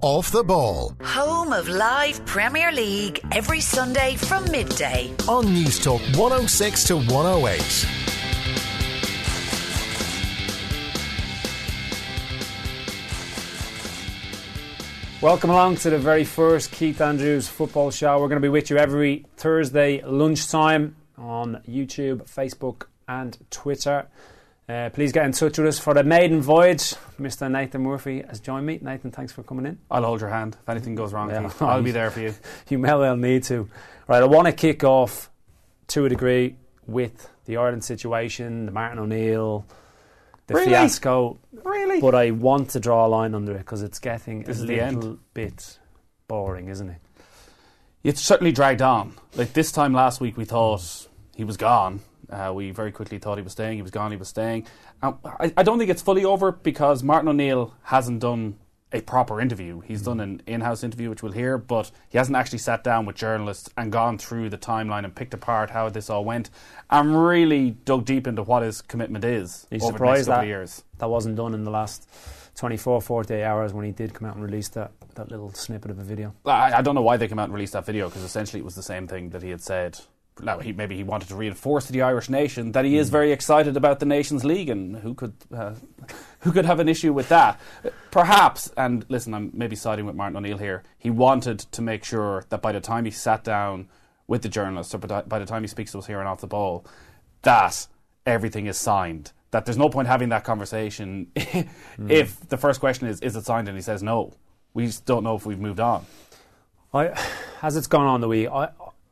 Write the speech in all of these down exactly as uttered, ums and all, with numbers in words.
Off the Ball. Home of live Premier League every Sunday from midday. On Newstalk one oh six to one oh eight. Welcome along to the very first Keith Andrews Football Show. We're going to be with you every Thursday lunchtime on YouTube, Facebook and Twitter. Uh, please get in touch with us for the maiden voyage. Mister Nathan Murphy has joined me. Nathan, thanks for coming in. I'll hold your hand. If anything goes wrong, yeah. I'll be there for you. You may well need to. Right, I want to kick off to a degree with the Ireland situation, the Martin O'Neill, the really? fiasco. Really? But I want to draw a line under it because it's getting this a is little the end. bit boring, isn't it? It's certainly dragged on. Like this time last week we thought he was gone. Uh, we very quickly thought he was staying. He was gone. He was staying. Um, I, I don't think it's fully over because Martin O'Neill hasn't done a proper interview. He's done an in-house interview, which we'll hear, but he hasn't actually sat down with journalists and gone through the timeline and picked apart how this all went and really dug deep into what his commitment is Are you over surprised the next couple that of years. That wasn't done in the last twenty-four, forty-eight hours when he did come out and release that, that little snippet of a video? I, I don't know why they came out and released that video because essentially it was the same thing that he had said. Now, he, maybe he wanted to reinforce to the Irish nation that he is very excited about the Nations League, and who could uh, who could have an issue with that? Perhaps, and listen, I'm maybe siding with Martin O'Neill here, he wanted to make sure that by the time he sat down with the journalists, or by the time he speaks to us here on Off the Ball, that everything is signed. That there's no point having that conversation mm. if the first question is, is it signed? And he says no. We just don't know if we've moved on. I, as it's gone on the week, I...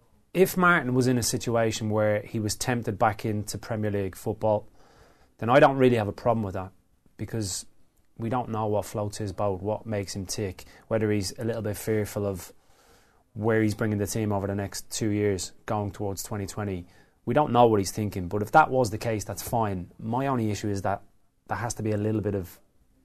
If Martin was in a situation where he was tempted back into Premier League football, then I don't really have a problem with that because we don't know what floats his boat, what makes him tick, whether he's a little bit fearful of where he's bringing the team over the next two years going towards twenty twenty. We don't know what he's thinking, but if that was the case, that's fine. My only issue is that there has to be a little bit of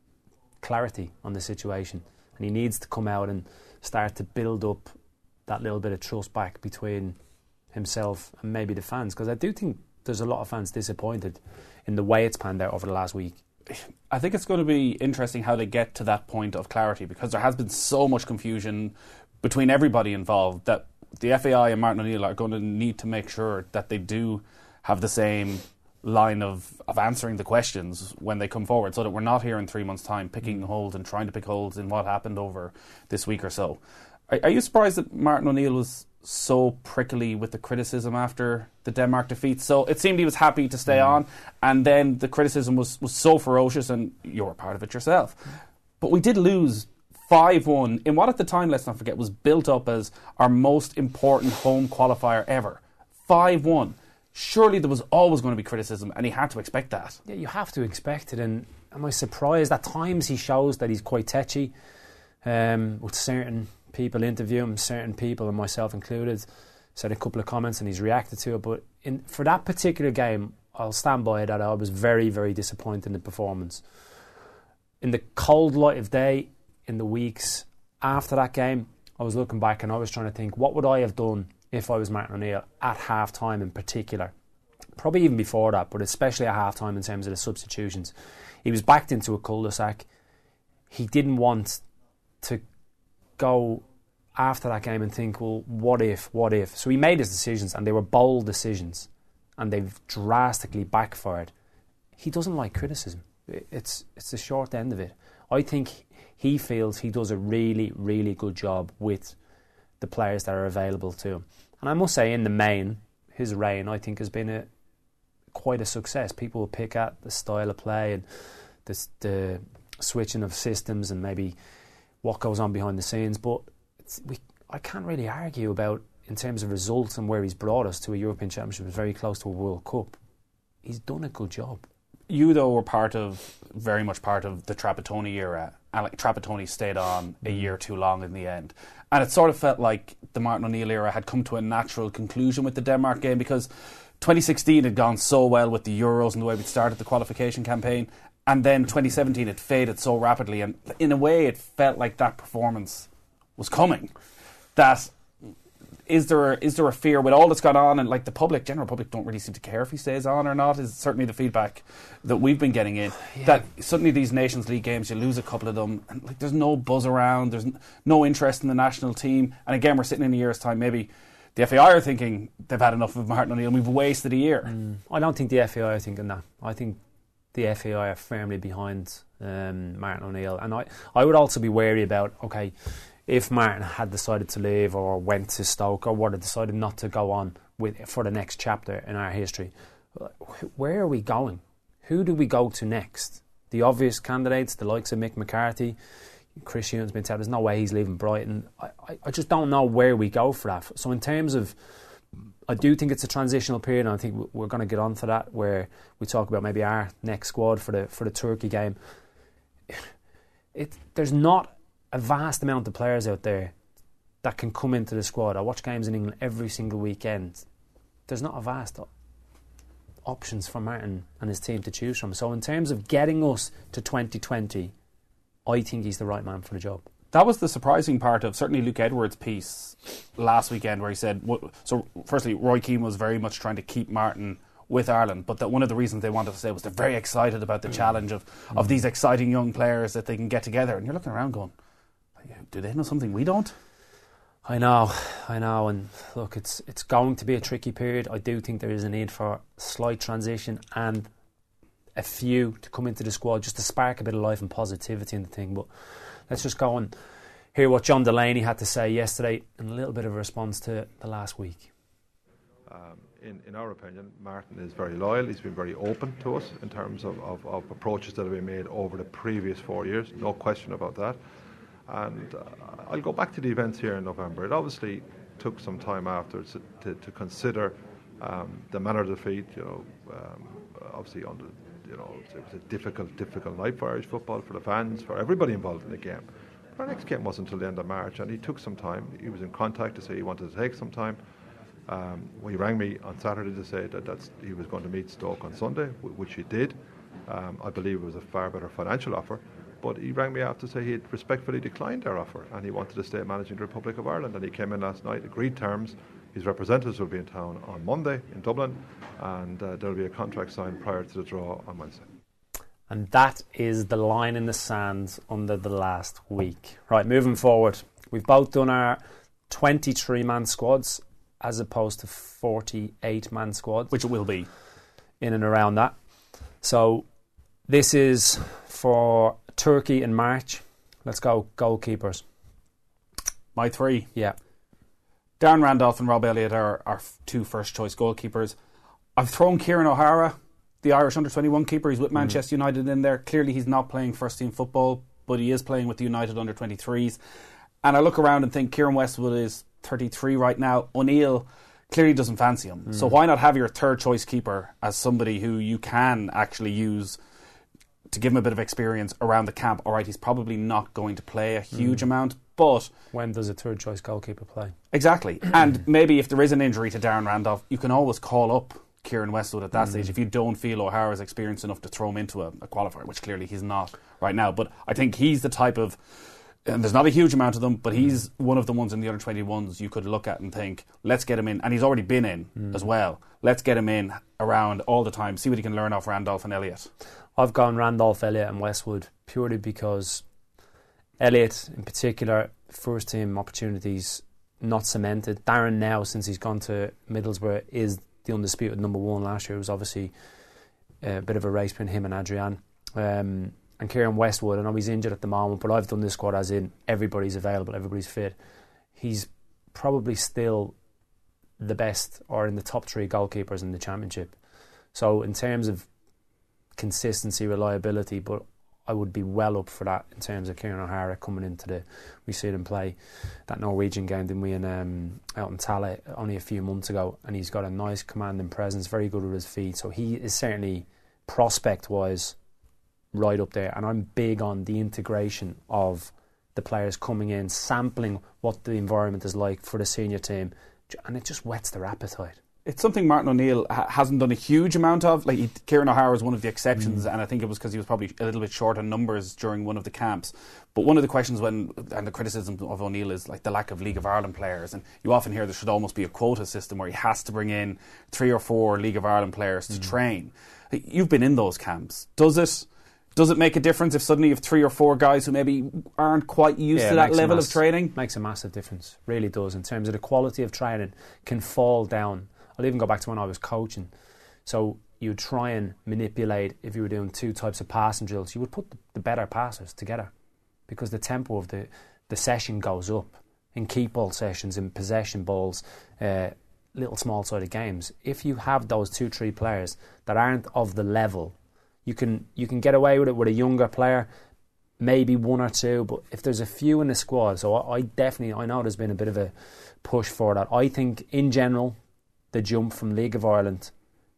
clarity on the situation, and he needs to come out and start to build up that little bit of trust back between himself and maybe the fans, because I do think there's a lot of fans disappointed in the way it's panned out over the last week. I think it's going to be interesting how they get to that point of clarity, because there has been so much confusion between everybody involved that the F A I and Martin O'Neill are going to need to make sure that they do have the same line of, of answering the questions when they come forward, so that we're not here in three months' time picking holes and trying to pick holes in what happened over this week or so. Are, are you surprised that Martin O'Neill was so prickly with the criticism after the Denmark defeat? So it seemed he was happy to stay mm. on, and then the criticism was, was so ferocious, and you were part of it yourself. But we did lose five one in what at the time, let's not forget, was built up as our most important home qualifier ever. five one. Surely there was always going to be criticism, and he had to expect that. Yeah, you have to expect it, and am I surprised? At times he shows that he's quite tetchy um, with certain people interview him, certain people, and myself included, said a couple of comments and he's reacted to it. But in, for that particular game, I'll stand by that I was very, very disappointed in the performance. In the cold light of day, in the weeks after that game, I was looking back and I was trying to think, what would I have done if I was Martin O'Neill at half time in particular? Probably even before that, but especially at half time in terms of the substitutions. He was backed into a cul-de-sac. He didn't want to go after that game and think, well, what if, what if? So he made his decisions, and they were bold decisions, and they've drastically backfired. He doesn't like criticism. It's it's the short end of it. I think he feels he does a really, really good job with the players that are available to him. And I must say, in the main, his reign, I think, has been a quite a success. People will pick at the style of play and the, the switching of systems and maybe what goes on behind the scenes, but it's, we, I can't really argue about, in terms of results and where he's brought us to a European Championship, was very close to a World Cup. He's done a good job. You, though, were part of, very much part of the Trapattoni era, and like Trapattoni stayed on a year too long in the end. And it sort of felt like the Martin O'Neill era had come to a natural conclusion with the Denmark game, because twenty sixteen had gone so well with the Euros and the way we started the qualification campaign, and then twenty seventeen it faded so rapidly, and in a way it felt like that performance was coming, that is there a, is there a fear with all that's gone on, and like the public, general public, don't really seem to care if he stays on or not? Is certainly the feedback that we've been getting in. Yeah. That suddenly these Nations League games, you lose a couple of them, and like there's no buzz around, there's n- no interest in the national team, and again we're sitting in a year's time, maybe the F A I are thinking they've had enough of Martin O'Neill and we've wasted a year. Mm. I don't think the F A I are thinking that. I think the F A I are firmly behind um, Martin O'Neill, and I, I would also be wary about, okay, if Martin had decided to leave or went to Stoke or would have decided not to go on with for the next chapter in our history, where are we going? Who do we go to next? The obvious candidates, the likes of Mick McCarthy, Chris Hughton's been told there's no way he's leaving Brighton. I, I, I just don't know where we go for that. So in terms of, I do think it's a transitional period, and I think we're going to get onto that where we talk about maybe our next squad for the for the Turkey game. It there's not a vast amount of players out there that can come into the squad. I watch games in England every single weekend. There's not a vast op- options for Martin and his team to choose from. So in terms of getting us to twenty twenty, I think he's the right man for the job. That was the surprising part of certainly Luke Edwards' piece last weekend, where he said, so firstly, Roy Keane was very much trying to keep Martin with Ireland, but that one of the reasons they wanted to say was they're very excited about the mm. challenge of, of mm. these exciting young players that they can get together. And you're looking around going, do they know something we don't? I know, I know, and look, it's it's going to be a tricky period. I do think there is a need for slight transition and a few to come into the squad just to spark a bit of life and positivity in the thing. But let's just go and hear what John Delaney had to say yesterday and a little bit of a response to the last week. Um, in, in our opinion, Martin is very loyal. He's been very open to us in terms of, of, of approaches that have been made over the previous four years. No question about that. And uh, I'll go back to the events here in November. It obviously took some time afterwards to, to, to consider um, the manner of defeat. You know, um, obviously under, you know, it was a difficult, difficult night for Irish football, for the fans, for everybody involved in the game. But our next game wasn't until the end of March, and he took some time. He was in contact to say he wanted to take some time. Um, well, he rang me on Saturday to say that that's, he was going to meet Stoke on Sunday, which he did. Um, I believe it was a far better financial offer. But he rang me after to say he had respectfully declined their offer and he wanted to stay managing the Republic of Ireland. And he came in last night, agreed terms. His representatives will be in town on Monday in Dublin, and uh, there will be a contract signed prior to the draw on Wednesday. And that is the line in the sand under the last week. Right, moving forward, we've both done our twenty-three man squads as opposed to forty-eight man squads, which it will be in and around that. So this is for Turkey in March. Let's go goalkeepers. My three. Yeah. Darren Randolph and Rob Elliott are our two first choice goalkeepers. I've thrown Kieran O'Hara, the Irish under twenty-one keeper. He's with Manchester mm. United in there. Clearly he's not playing first team football, but he is playing with the United under twenty-threes. And I look around and think Kieran Westwood is thirty-three right now. O'Neill clearly doesn't fancy him. Mm. So why not have your third choice keeper as somebody who you can actually use to give him a bit of experience around the camp? All right, he's probably not going to play a huge mm. amount, but when does a third choice goalkeeper play? Exactly. And maybe if there is an injury to Darren Randolph, you can always call up Kieran Westwood at that mm. stage if you don't feel O'Hara's experienced enough to throw him into a, a qualifier, which clearly he's not right now. But I think he's the type of, and there's not a huge amount of them, but he's one of the ones in the under twenty-ones you could look at and think, let's get him in. And he's already been in mm. as well. Let's get him in around all the time, see what he can learn off Randolph and Elliott. I've gone Randolph, Elliott and Westwood purely because Elliott in particular, first team opportunities not cemented. Darren now, since he's gone to Middlesbrough, is the undisputed number one. Last year it was obviously a bit of a race between him and Adrian. Um, and Kieran Westwood, I know he's injured at the moment, but I've done this squad as in everybody's available, everybody's fit. He's probably still the best or in the top three goalkeepers in the Championship. So in terms of consistency, reliability, but I would be well up for that in terms of Kieran O'Hara coming into the, we see him play that Norwegian game, didn't we, in, um, out in Tallaght only a few months ago, and he's got a nice commanding presence, very good with his feet, so he is certainly prospect wise right up there. And I'm big on the integration of the players coming in, sampling what the environment is like for the senior team, and it just whets their appetite. It's something Martin O'Neill ha- hasn't done a huge amount of. Like he, Kieran O'Hara was one of the exceptions, mm. and I think it was because he was probably a little bit short on numbers during one of the camps. But one of the questions when and the criticism of O'Neill is like the lack of League of Ireland players, and you often hear there should almost be a quota system where he has to bring in three or four League of Ireland players to mm. train. You've been in those camps. Does it? Does it make a difference if suddenly you have three or four guys who maybe aren't quite used yeah, to that level mass- of training? Makes a massive difference. Really does. In terms of the quality of training can fall down. I'll even go back to when I was coaching. So you try and manipulate, if you were doing two types of passing drills, you would put the better passers together because the tempo of the, the session goes up. In keep ball sessions, in possession balls, uh, little small-sided games, if you have those two, three players that aren't of the level, you can you can get away with it with a younger player, maybe one or two, but if there's a few in the squad, so I, I definitely, I know there's been a bit of a push for that. I think, in general, the jump from League of Ireland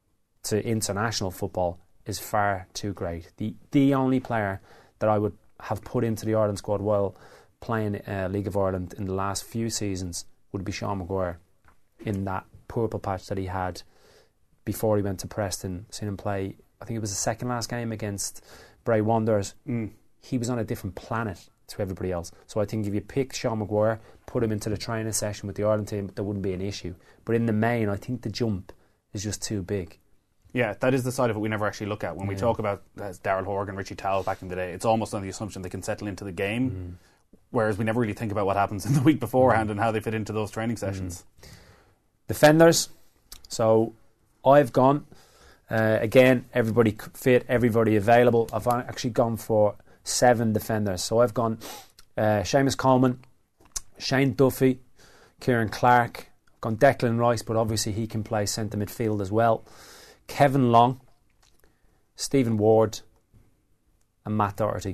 to international football is far too great. The the only player that I would have put into the Ireland squad while playing uh, League of Ireland in the last few seasons would be Sean Maguire in that purple patch that he had before he went to Preston. Seen him play, I think it was the second last game against Bray Wanderers. Mm. He was on a different planet to everybody else. So I think if you pick Sean Maguire, put him into the training session with the Ireland team, there wouldn't be an issue. But in the main, I think the jump is just too big. Yeah, that is the side of it we never actually look at. When yeah. we talk about uh, Daryl Horgan, Richie Towell back in the day, it's almost on the assumption they can settle into the game, mm. whereas we never really think about what happens in the week beforehand mm. and how they fit into those training sessions. Mm. Defenders. So I've gone, uh, again, everybody fit, everybody available. I've actually gone for seven defenders. So I've gone uh, Seamus Coleman, Shane Duffy, Kieran Clark, I've gone Declan Rice, but obviously he can play centre midfield as well, Kevin Long, Stephen Ward and Matt Doherty.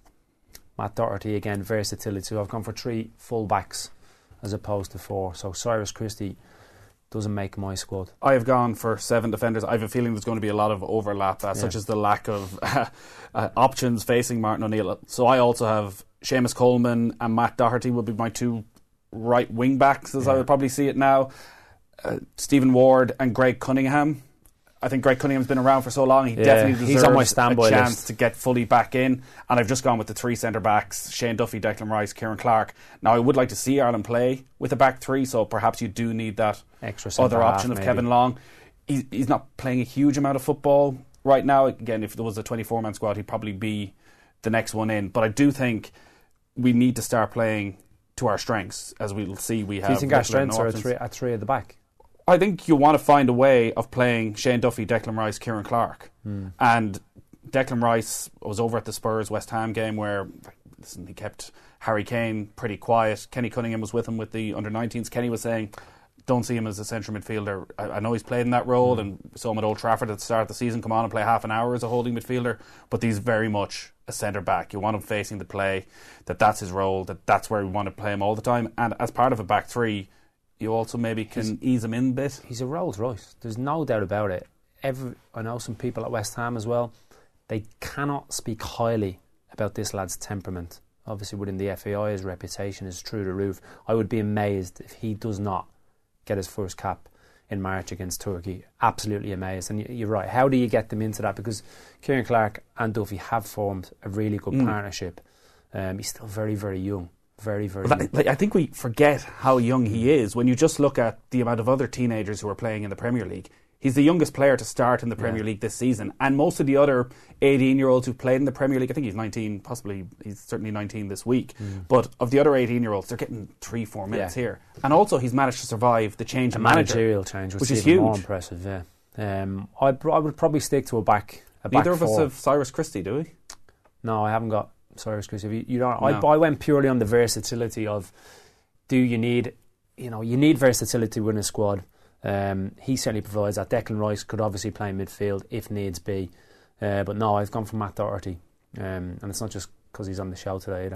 Matt Doherty, again, versatility. So I've gone for three full-backs as opposed to four. So Cyrus Christie doesn't make my squad. I have gone for seven defenders. I have a feeling there's going to be a lot of overlap, uh, yeah. such as the lack of uh, uh, options facing Martin O'Neill. So I also have Seamus Coleman and Matt Doherty will be my two right wing backs, as yeah. I would probably see it now. Uh, Stephen Ward and Greg Cunningham. I think Greg Cunningham's been around for so long, he yeah, definitely deserves he's on my standby a chance list. to get fully back in. And I've just gone with the three centre-backs, Shane Duffy, Declan Rice, Kieran Clark. Now, I would like to see Ireland play with a back three, so perhaps you do need that extra other option half, of maybe. Kevin Long. He's, he's not playing a huge amount of football right now. Again, if there was a twenty-four man squad, he'd probably be the next one in. But I do think we need to start playing to our strengths, as we'll see. We have. Do you think our strengths are at three, at three at the back? I think you want to find a way of playing Shane Duffy, Declan Rice, Kieran Clark. Mm. And Declan Rice was over at the Spurs West Ham game where listen, he kept Harry Kane pretty quiet. Kenny Cunningham was with him with the under nineteens. Kenny was saying, don't see him as a central midfielder. I, I know he's played in that role mm. and saw him at Old Trafford at the start of the season come on and play half an hour as a holding midfielder, but he's very much a centre back. You want him facing the play, that that's his role, that that's where we want to play him all the time. And as part of a back three, you also maybe can he's, ease him in a bit. He's a Rolls Royce. There's no doubt about it. Every, I know some people at West Ham as well. They cannot speak highly about this lad's temperament. Obviously within the F A I his reputation is through the roof. I would be amazed if he does not get his first cap in March against Turkey. Absolutely amazed. And you're right. How do you get them into that? Because Kieran Clark and Duffy have formed a really good mm. partnership. Um, he's still very, very young. Very, very young. Like, I think we forget how young he is when you just look at the amount of other teenagers who are playing in the Premier League. He's the youngest player to start in the Premier yeah. League this season, and most of the other eighteen-year-olds who've played in the Premier League, I think he's nineteen, possibly he's certainly nineteen this week, mm. but of the other eighteen-year-olds, they're getting three, four minutes yeah. here. And also he's managed to survive the change a in managerial manager, change, which is is huge. More impressive, yeah. Um, I'd, I would probably stick to a back a Neither back of four. us have Cyrus Christie, do we? No, I haven't got Cyrus Christie. You, you don't. No. I, I went purely on the versatility of, do you need, you know, you need versatility within a squad. Um, he certainly provides that. Declan Rice could obviously play midfield if needs be, uh, but no, I've gone for Matt Doherty, um, and it's not just because he's on the show today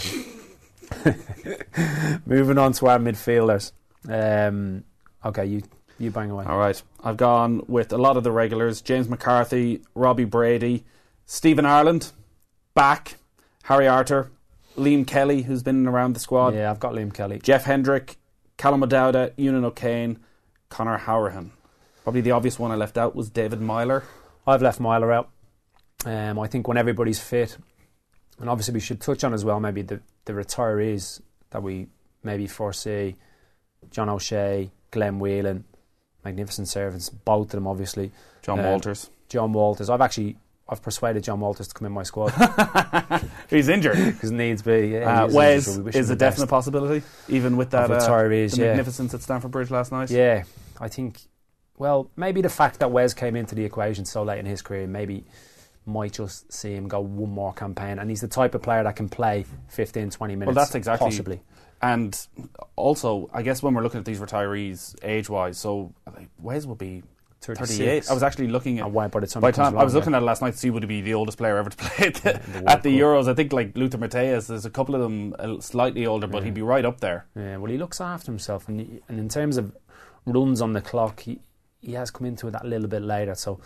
either. Moving on to our midfielders. Um, okay, you you bang away. All right, I've gone with a lot of the regulars: James McCarthy, Robbie Brady, Stephen Ireland, back, Harry Arter, Liam Kelly, who's been around the squad. Yeah, I've got Liam Kelly. Jeff Hendrick, Callum O'Dowda, Ewan O'Kane, Conor Hourihan. Probably the obvious one I left out was David Myler. I've left Myler out. Um, I think when everybody's fit, and obviously we should touch on as well maybe the, the retirees that we maybe foresee. John O'Shea, Glenn Whelan, magnificent servants, both of them obviously. John um, Walters. John Walters. I've actually I've persuaded John Walters to come in my squad. He's injured. Because needs be. Yeah, uh, Wes is a definite best. possibility, even with that uh, retirees, the yeah. magnificence at Stamford Bridge last night. Yeah, I think, well, maybe the fact that Wes came into the equation so late in his career maybe might just see him go one more campaign. And he's the type of player that can play fifteen, twenty minutes. Well, that's exactly. Possibly. And also, I guess when we're looking at these retirees age-wise, so like, Wes will be thirty-eight. I was actually looking at. And why, by the time, by time along, I was looking yeah. at it last night to see would he be the oldest player ever to play at the, yeah, the, at the Cup. Euros. I think like Luther Matthäus, there's a couple of them uh, slightly older, but yeah. he'd be right up there. Yeah, well, he looks after himself, and he, and in terms of runs on the clock, he he has come into it that little bit later. So,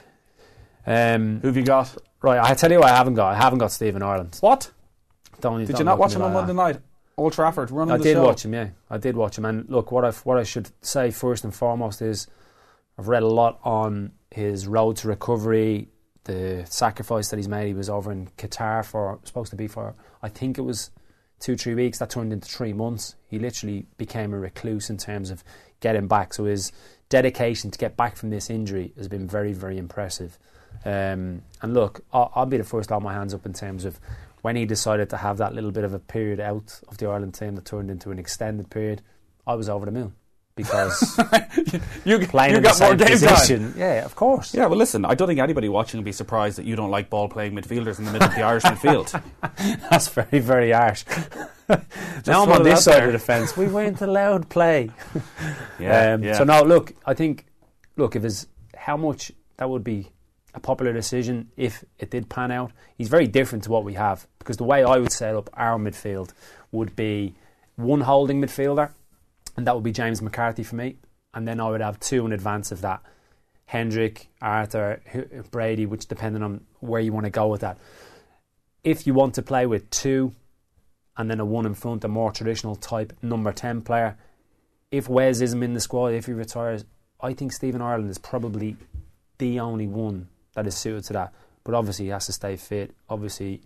um, who have you got? Right, I tell you what, I haven't got. I haven't got Stephen Ireland. What? Don't, Did don't you not watch him like on Monday that. night? Old Trafford, running I the did show. watch him, yeah. I did watch him. And look, what I what I should say first and foremost is I've read a lot on his road to recovery, the sacrifice that he's made. He was over in Qatar for, supposed to be for, I think it was two, three weeks. That turned into three months. He literally became a recluse in terms of getting back. So his dedication to get back from this injury has been very, very impressive. Um, and look, I'll, I'll be the first to hold my hands up in terms of when he decided to have that little bit of a period out of the Ireland team that turned into an extended period, I was over the moon. Because you, playing you in got the more same game position, time. Yeah, of course. Yeah, well, listen, I don't think anybody watching will be surprised that you don't like ball-playing midfielders in the middle of the Irish midfield. That's very, very harsh. Now I'm on this side there. of the fence. We weren't allowed play. yeah, um, yeah. So no, look, I think, look, if it's how much that would be a popular decision if it did pan out. He's very different to what we have, because the way I would set up our midfield would be one holding midfielder, and that would be James McCarthy for me, and then I would have two in advance of that, Hendrick, Arthur, Brady, which depending on where you want to go with that. If you want to play with two and then a one in front, a more traditional type number ten player, if Wes isn't in the squad, if he retires, I think Stephen Ireland is probably the only one that is suited to that. But obviously he has to stay fit. Obviously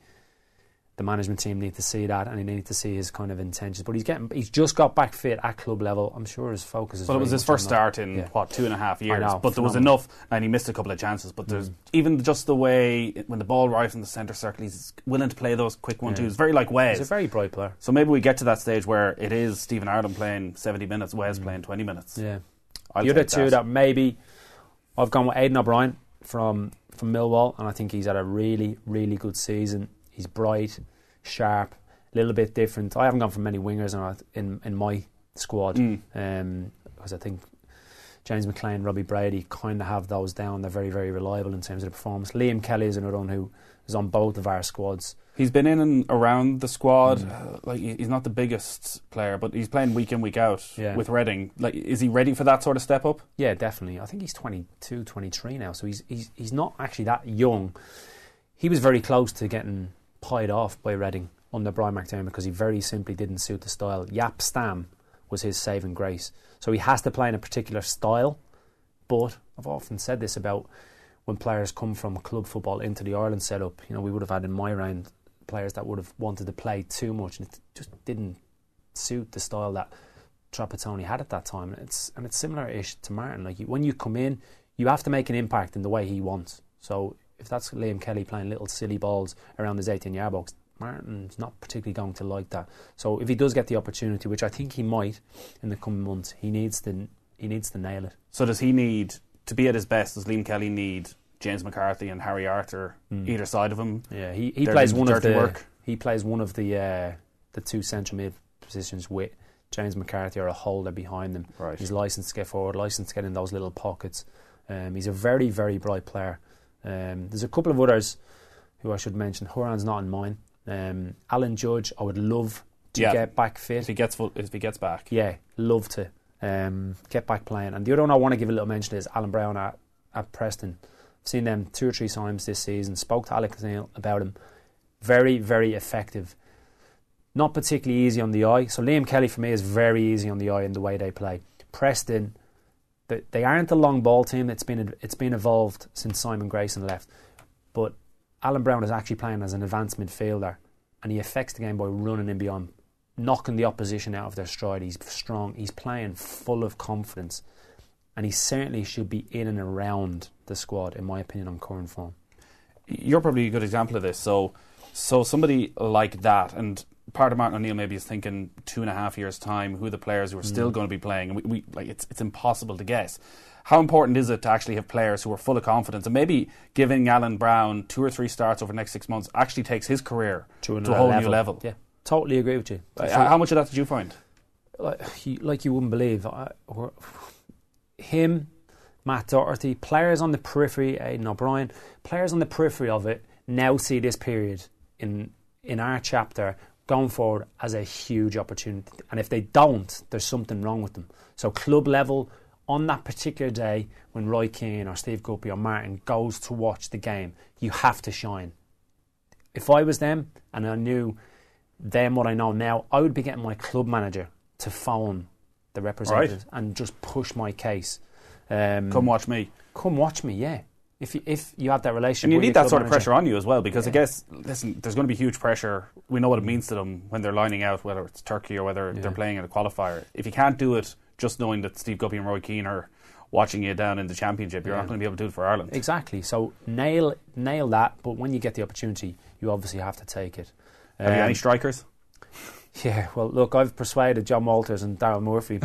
the management team need to see that, and they need to see his kind of intentions. But he's getting, he's just got back fit at club level. I'm sure his focus is. Well, it was his first start in yeah. what two and a half years, know, but there was enough, and he missed a couple of chances. But there's mm. even just the way when the ball arrives in the centre circle, he's willing to play those quick one twos. Yeah. Very like Wes. He's a very bright player. So maybe we get to that stage where it is Stephen Ireland playing seventy minutes, Wes mm. playing twenty minutes. Yeah. I'll the other two that. that maybe I've gone with Aidan O'Brien from from Millwall, and I think he's had a really, really good season. He's bright, sharp, a little bit different. I haven't gone for many wingers in in my squad, mm. um, because I think James McLean, Robbie Brady kind of have those down. They're very, very reliable in terms of the performance. Liam Kelly is another one who is on both of our squads. He's been in and around the squad. Mm. Uh, like he's not the biggest player, but he's playing week in, week out yeah. with Reading. Like, is he ready for that sort of step up? Yeah, definitely. I think he's twenty-two, twenty-three now, so he's he's he's not actually that young. He was very close to getting pied off by Reading under Brian McDermott because he very simply didn't suit the style. Jaap Stam was his saving grace. So he has to play in a particular style, but I've often said this about when players come from club football into the Ireland setup. You know, we would have had in my round players that would have wanted to play too much, and it just didn't suit the style that Trapattoni had at that time. And it's and it's similar-ish to Martin. Like, you, when you come in, you have to make an impact in the way he wants. So if that's Liam Kelly playing little silly balls around his eighteen-yard box, Martin's not particularly going to like that. So if he does get the opportunity, which I think he might in the coming months, he needs to he needs to nail it. So does he need to be at his best? Does Liam Kelly need James McCarthy and Harry Arthur mm. either side of him? Yeah, he, he They're plays one of the work. he plays one of the uh, the two central mid positions with James McCarthy or a holder behind them. Right. He's licensed to get forward, licensed to get in those little pockets. Um, he's a very, very bright player. Um, there's a couple of others who I should mention. Horan's not in mine. Um, Alan Judge, I would love to yeah. get back fit. If he gets full, if he gets back. Yeah, love to um, get back playing. And the other one I want to give a little mention is Alan Brown at, at Preston. I've seen them two or three times this season. Spoke to Alex Neil about him. Very, very effective. Not particularly easy on the eye. So Liam Kelly for me is very easy on the eye in the way they play. Preston They, they aren't a long ball team. It's been it's been evolved since Simon Grayson left. But Alan Brown is actually playing as an advanced midfielder, and he affects the game by running in beyond, knocking the opposition out of their stride. He's strong. He's playing full of confidence, and he certainly should be in and around the squad, in my opinion, on current form. You're probably a good example of this. So, so somebody like that, and part of Martin O'Neill maybe is thinking two and a half years' time, who are the players who are still mm. going to be playing, and we, we like it's it's impossible to guess. How important is it to actually have players who are full of confidence, and maybe giving Alan Brown two or three starts over the next six months actually takes his career to, to a whole level. new level? Yeah, totally agree with you. Uh, how much of that did you find? Like you, like you wouldn't believe. I, or, him, Matt Doherty, players on the periphery, Aidan O'Brien, players on the periphery of it now see this period in in our chapter going forward as a huge opportunity. And if they don't, there's something wrong with them. So club level, on that particular day when Roy Keane or Steve Guppy or Martin goes to watch the game, you have to shine. If I was them and I knew them what I know now, I would be getting my club manager to phone the representatives right. and just push my case. Um, come watch me. Come watch me, yeah. If you, if you have that relationship, and you with need your that sort manager. of pressure on you as well, because yeah. I guess listen, there's going to be huge pressure. We know what it means to them when they're lining out, whether it's Turkey or whether yeah. they're playing in a qualifier. If you can't do it, just knowing that Steve Guppy and Roy Keane are watching you down in the Championship, you're yeah. not going to be able to do it for Ireland. Exactly. So nail nail that, but when you get the opportunity, you obviously have to take it. Have um, you any strikers? Yeah, well, look, I've persuaded John Walters and Daryl Murphy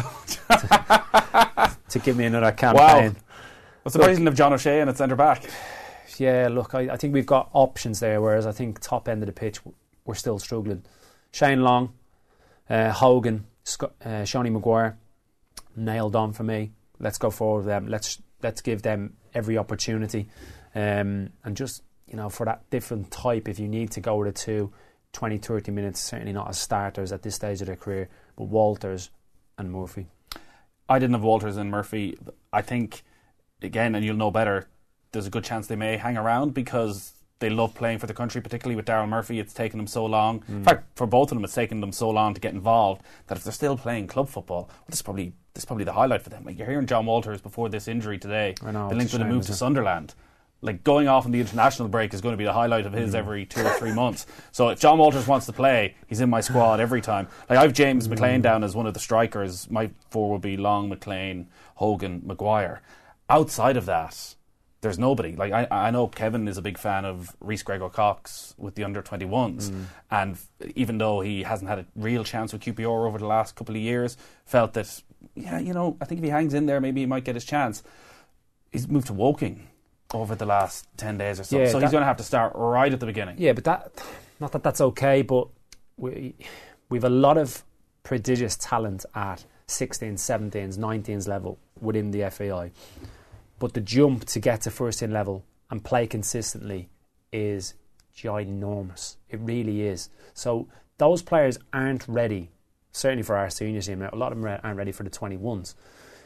to, to give me another campaign. Wow. What's the reason of John O'Shea and at centre back? Yeah, look, I, I think we've got options there, whereas I think top end of the pitch we're still struggling. Shane Long, uh, Hogan, Sc- uh, Shonny Maguire, nailed on for me. Let's go forward with them. Let's let's give them every opportunity, um, and just you know for that different type. If you need to go with a two, twenty, thirty minutes, certainly not as starters at this stage of their career, but Walters and Murphy. I didn't have Walters and Murphy. I think again, and you'll know better, there's a good chance they may hang around because they love playing for the country, particularly with Daryl Murphy. It's taken them so long. Mm. In fact, for both of them, it's taken them so long to get involved that if they're still playing club football, well, this is probably this is probably the highlight for them. Like you're hearing John Walters before this injury today, I know, the link with a move to it? Sunderland. Like going off on the international break is going to be the highlight of his mm. every two or three months. So if John Walters wants to play, he's in my squad every time. Like I've James mm. McLean down as one of the strikers. My four will be Long, McLean, Hogan, Maguire. Outside of that, there's nobody. Like I, I know Kevin is a big fan of Rhys Gregor Cox with the under twenty-ones, mm. and even though he hasn't had a real chance with Q P R over the last couple of years, felt that yeah, you know, I think if he hangs in there, maybe he might get his chance. He's moved to Woking over the last ten days or so, yeah, so he's going to have to start right at the beginning. Yeah, but that, not that that's okay, but we we've a lot of prodigious talent at sixteens, seventeens, nineteens level within the F A I. But the jump to get to first team level and play consistently is ginormous. It really is. So those players aren't ready, certainly for our senior team. A lot of them aren't ready for the twenty-ones.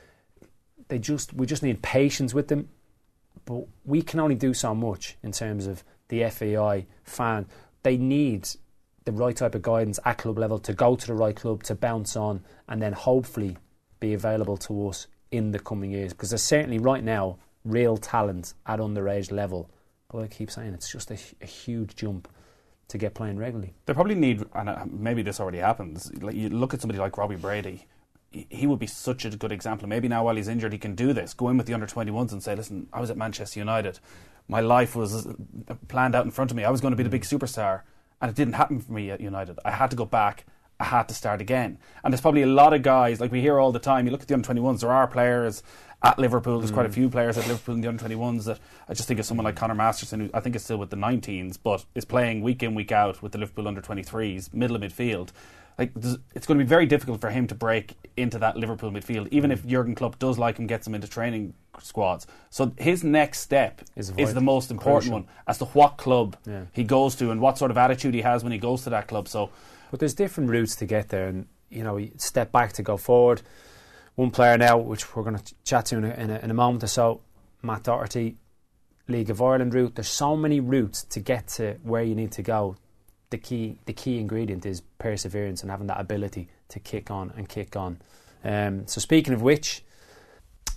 They just we just need patience with them. But we can only do so much in terms of the F A I fan. They need the right type of guidance at club level to go to the right club, to bounce on, and then hopefully be available to us in the coming years, because there's certainly right now real talent at underage level, but I keep saying it's just a, a huge jump to get playing regularly. They probably need, and maybe this already happens, like you look at somebody like Robbie Brady, he would be such a good example. Maybe now while he's injured he can do this, go in with the under twenty-ones and say, listen, I was at Manchester United, my life was planned out in front of me, I was going to be the big superstar, and it didn't happen for me at United. I had to go back, I had to start again. And there's probably a lot of guys, like we hear all the time, you look at the under twenty-ones, there are players at Liverpool, there's mm. quite a few players at Liverpool in the under twenty-ones that I just think of someone like Conor Masterson, who I think is still with the nineteens, but is playing week in, week out with the Liverpool under twenty-threes, middle of midfield. Like it's going to be very difficult for him to break into that Liverpool midfield, even if Jurgen Klopp does like him, gets him into training squads. So his next step is, is the most important crucial. one as to what club yeah. he goes to and what sort of attitude he has when he goes to that club. So, but there's different routes to get there, and you know, you step back to go forward. One player now, which we're going to chat to in a, in a, in a moment or so, Matt Doherty, League of Ireland route. There's so many routes to get to where you need to go. The key, the key ingredient is perseverance and having that ability to kick on and kick on. Um, so speaking of which,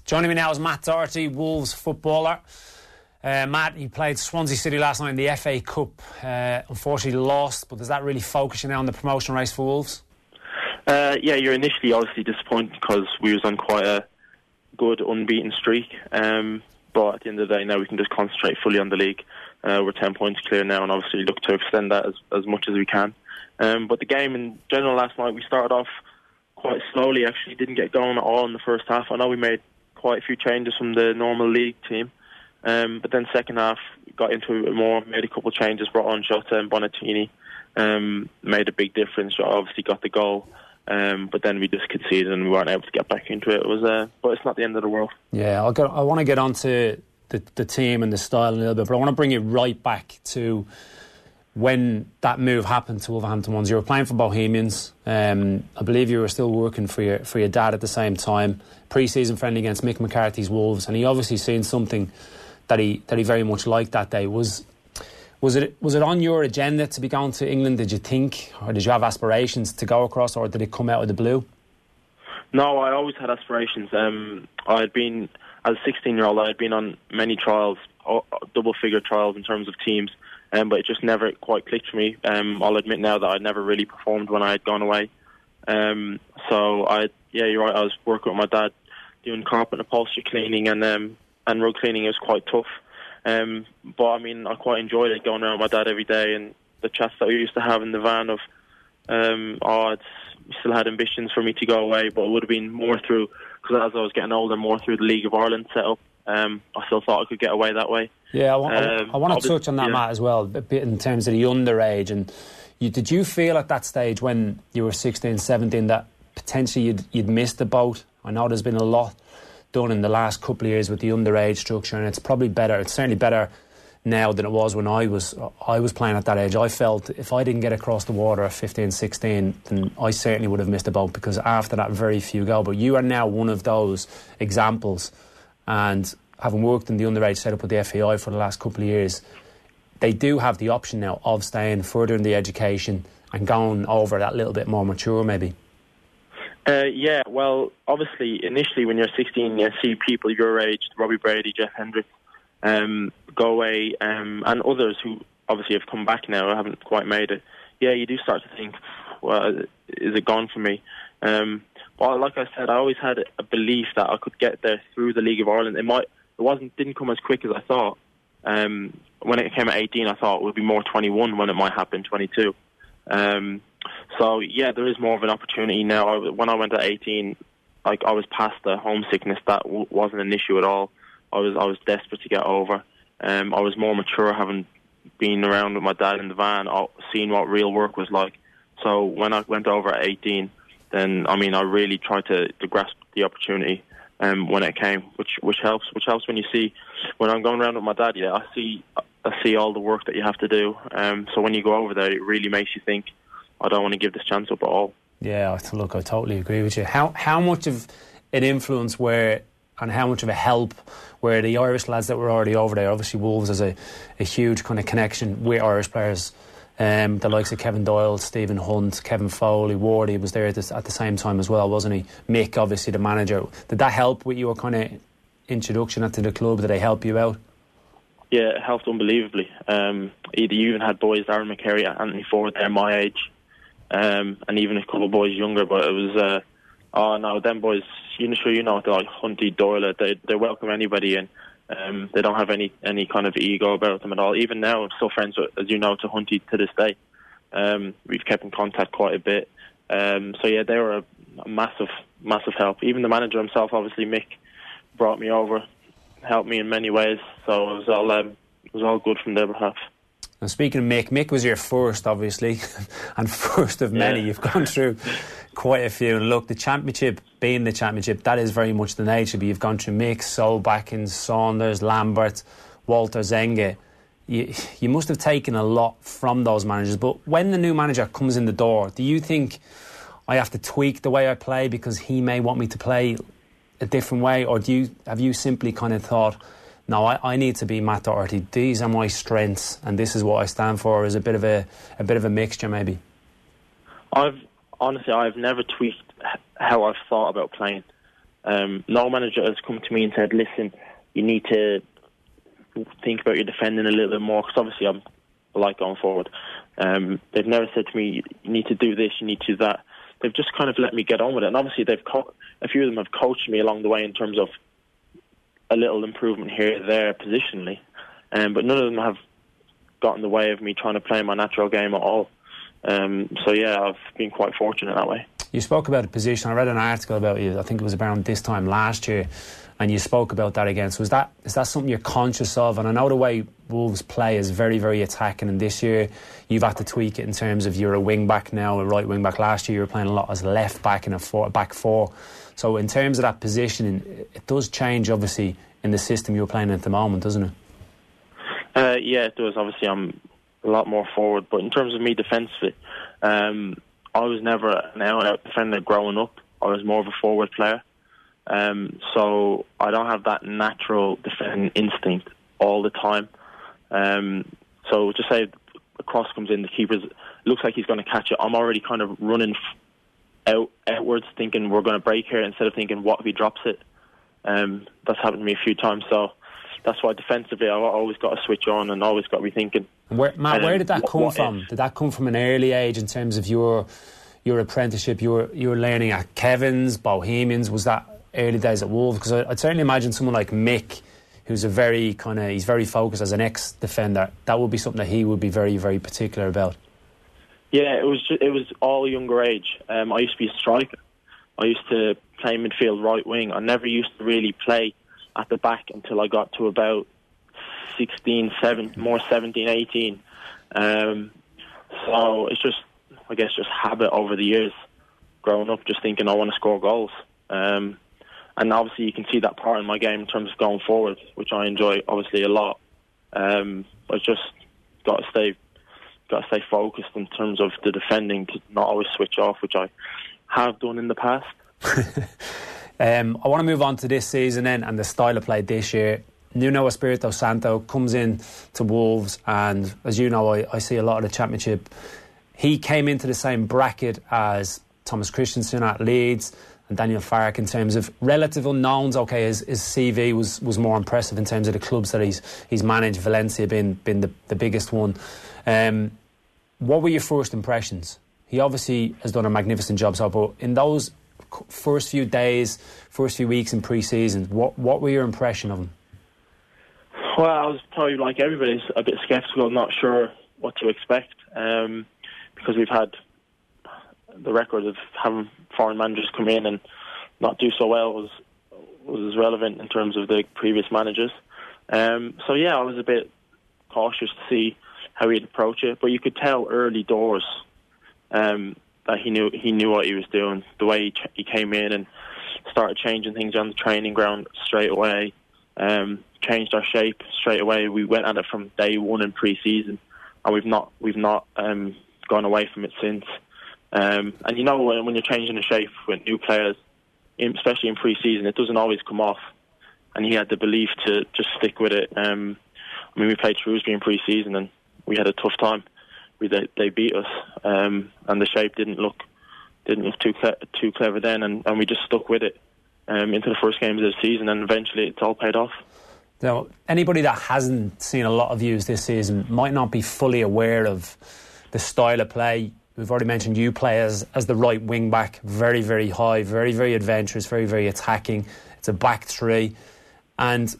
Joining me now is Matt Doherty, Wolves footballer. Uh, Matt, you played Swansea City last night in the F A Cup. Uh, unfortunately lost, but does that really focus you now on the promotion race for Wolves? Uh, yeah, you're initially obviously disappointed because we was on quite a good unbeaten streak. Um, but at the end of the day, now we can just concentrate fully on the league. Uh, we're ten points clear now, and obviously look to extend that as, as much as we can. Um, but the game in general last night, we started off quite slowly. Actually, didn't get going at all in the first half. I know we made quite a few changes from the normal league team, um, but then second half got into it more. Made a couple of changes, brought on Jota and Bonatini. Um, made a big difference. Obviously got the goal. Um, but then we just conceded and we weren't able to get back into it. It was, uh, but it's not the end of the world. Yeah, I'll get, I want to get on to the, the team and the style a little bit, but I want to bring you right back to when that move happened to Wolverhampton Wanderers. You were playing for Bohemians. Um, I believe you were still working for your for your dad at the same time. Pre-season friendly against Mick McCarthy's Wolves, and he obviously seen something that he that he very much liked that day. Was Was it was it on your agenda to be going to England? Did you think, or did you have aspirations to go across, or did it come out of the blue? No, I always had aspirations. Um, I had been, as a sixteen-year-old, I had been on many trials, double-figure trials in terms of teams, um, but it just never quite clicked for me. Um, I'll admit now that I'd never really performed when I had gone away. Um, so, I, yeah, you're right, I was working with my dad, doing carpet and upholstery cleaning and, um, and rug cleaning. It was quite tough. Um, but I mean, I quite enjoyed it, going around with my dad every day, and the chats that we used to have in the van of, um, oh, it's, we still had ambitions for me to go away, but it would have been more through, because as I was getting older, more through the League of Ireland setup. Um, I still thought I could get away that way. Yeah, I want, um, I want to touch on that, yeah. Matt, as well, a bit in terms of the underage. And you, did you feel at that stage when you were sixteen, seventeen that potentially you'd, you'd missed the boat? I know there's been a lot done in the last couple of years with the underage structure, and it's probably better, it's certainly better now than it was when I was I was playing at that age. I felt if I didn't get across the water at fifteen, sixteen, then I certainly would have missed a boat, because after that very few go. But you are now one of those examples, and having worked in the underage setup with the F A I for the last couple of years, they do have the option now of staying further in the education and going over that little bit more mature maybe. Uh, yeah, well, obviously, initially when you're sixteen, you see people your age, Robbie Brady, Jeff Hendricks, um, go away, um, and others who obviously have come back now, haven't quite made it. Yeah, you do start to think, well, is it gone for me? Um, but like I said, I always had a belief that I could get there through the League of Ireland. It might, it wasn't, didn't come as quick as I thought. Um, when it came at eighteen, I thought it would be more twenty-one when it might happen twenty-two. Um, So, yeah, there is more of an opportunity now. I, when I went at eighteen, like, I was past the homesickness. That w- wasn't an issue at all. I was I was desperate to get over. Um, I was more mature, having been around with my dad in the van, seeing what real work was like. So when I went over at eighteen, then, I mean, I really tried to, to grasp the opportunity um, when it came, which which helps. Which helps when you see, when I'm going around with my dad, yeah, I see I see all the work that you have to do. Um, so when you go over there, it really makes you think, I don't want to give this chance up at all. Yeah, look, I totally agree with you. How how much of an influence were, and how much of a help were the Irish lads that were already over there? Obviously, Wolves has a, a huge kind of connection with Irish players. Um, the likes of Kevin Doyle, Stephen Hunt, Kevin Foley, Wardy was there at, this, at the same time as well, wasn't he? Mick, obviously, the manager. Did that help with your kind of introduction into the club? Did they help you out? Yeah, it helped unbelievably. Um, you even had boys, Aaron McCary, Anthony Ford, they're my age. Um, and even a couple of boys younger, but it was, uh, oh no, them boys, you know, sure you know, they're like Hunty, Doyle, they they welcome anybody, and um, they don't have any any kind of ego about them at all. Even now, I'm still friends with, as you know, to Hunty to this day. Um, we've kept in contact quite a bit. Um, so yeah, they were a, a massive, massive help. Even the manager himself, obviously Mick, brought me over, helped me in many ways. So it was all um, it was all good from their behalf. And speaking of Mick, Mick was your first, obviously, and first of many. Yeah. You've gone through quite a few. And look, the championship, being the championship, that is very much the nature. But you've gone through Mick, Solbakken, Saunders, Lambert, Walter Zenga. You, you must have taken a lot from those managers. But when the new manager comes in the door, do you think I have to tweak the way I play because he may want me to play a different way? Or do you have you simply kind of thought, no, I, I need to be Matt Doherty. These are my strengths, and this is what I stand for. Is a bit of a a bit of a mixture, maybe. I've honestly, I've never tweaked how I've thought about playing. Um, no manager has come to me and said, listen, you need to think about your defending a little bit more, because obviously I'm I like going forward. Um, they've never said to me, you need to do this, you need to do that. They've just kind of let me get on with it. And obviously they've co- a few of them have coached me along the way in terms of a little improvement here or there positionally. Um, but none of them have got in the way of me trying to play my natural game at all. Um, so yeah, I've been quite fortunate that way. You spoke about a position. I read an article about you, I think it was around this time last year, and you spoke about that again. So is that is that something you're conscious of? And I know the way Wolves play is very, very attacking, and this year you've had to tweak it in terms of you're a wing back now, a right wing back. Last year you were playing a lot as left back in a four, back four. So in terms of that positioning, it does change obviously in the system you're playing at the moment, doesn't it? Uh, yeah, it does. Obviously I'm a lot more forward, but in terms of me defensively, um, I was never an out-and-out defender growing up. I was more of a forward player. Um, so I don't have that natural defending instinct all the time. Um, so just say a cross comes in, the keeper looks like he's going to catch it. I'm already kind of running out outwards, thinking we're going to break here, instead of thinking what if he drops it. Um, that's happened to me a few times. So that's why defensively I've always got to switch on and always got to be thinking. Where, Matt, um, where did that what, come what from? if? Did that come from an early age in terms of your your apprenticeship? You were you were learning at Kevin's, Bohemians. Was that early days at Wolves? Because I'd certainly imagine someone like Mick, who's a very kind of he's very focused as an ex-defender. That would be something that he would be very very particular about. Yeah, it was just, it was all younger age. Um, I used to be a striker. I used to play midfield, right wing. I never used to really play at the back until I got to about sixteen, seventeen, more seventeen, eighteen. Um, so it's just, I guess, just habit over the years. Growing up, just thinking I want to score goals. Um, and obviously you can see that part in my game in terms of going forward, which I enjoy obviously a lot. Um, but just got to stay, got to stay focused in terms of the defending, to not always switch off, which I have done in the past. um, I want to move on to this season then and the style of play this year. Nuno Espirito Santo comes in to Wolves, and as you know, I, I see a lot of the Championship. He came into the same bracket as Thomas Christensen at Leeds and Daniel Farke in terms of relative unknowns. Okay, his, his C V was, was more impressive in terms of the clubs that he's he's managed, Valencia being, being the, the biggest one. Um, what were your first impressions? He obviously has done a magnificent job, so, but in those first few days, first few weeks in pre-season, what, what were your impression of him? Well, I was probably like everybody's a bit sceptical, not sure what to expect, um, because we've had the record of having foreign managers come in and not do so well was was relevant in terms of the previous managers. Um, so yeah, I was a bit cautious to see how he'd approach it, but you could tell early doors um, that he knew he knew what he was doing. The way he, ch- he came in and started changing things on the training ground straight away. Um, changed our shape straight away. We went at it from day one in pre-season, and we've not we've not um, gone away from it since. Um, and you know, when, when you're changing the shape with new players, in, especially in pre-season, it doesn't always come off. And he had the belief to just stick with it. Um, I mean, we played Shrewsbury in pre-season, and we had a tough time. We they, they beat us, um, and the shape didn't look didn't look too cle- too clever then, and, and we just stuck with it um, into the first games of the season, and eventually it's all paid off. Now, anybody that hasn't seen a lot of views this season might not be fully aware of the style of play. We've already mentioned you play as, as the right wing back, very, very high, very, very adventurous, very, very attacking. It's a back three. And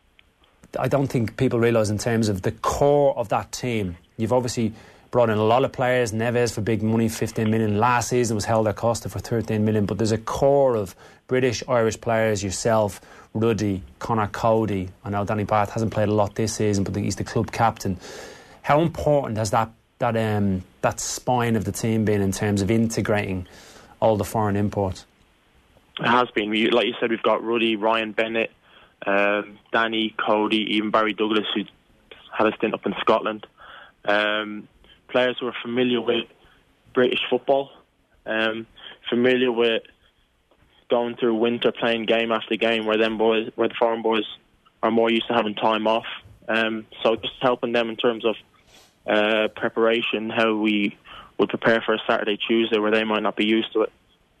I don't think people realise in terms of the core of that team, you've obviously brought in a lot of players. Neves for big money, fifteen million. Last season was held at Costa for thirteen million. But there's a core of British, Irish players, yourself, Ruddy, Conor Cody. I know Danny Batth hasn't played a lot this season, but he's the club captain. How important has that that um, that spine of the team been in terms of integrating all the foreign imports? It has been. We, like you said, we've got Ruddy, Ryan Bennett, um, Danny, Cody, even Barry Douglas, who had a stint up in Scotland. Um, players who are familiar with British football, um, familiar with going through winter playing game after game, where them boys, where the foreign boys are more used to having time off. Um, so just helping them in terms of uh, preparation, how we would prepare for a Saturday, Tuesday, where they might not be used to it.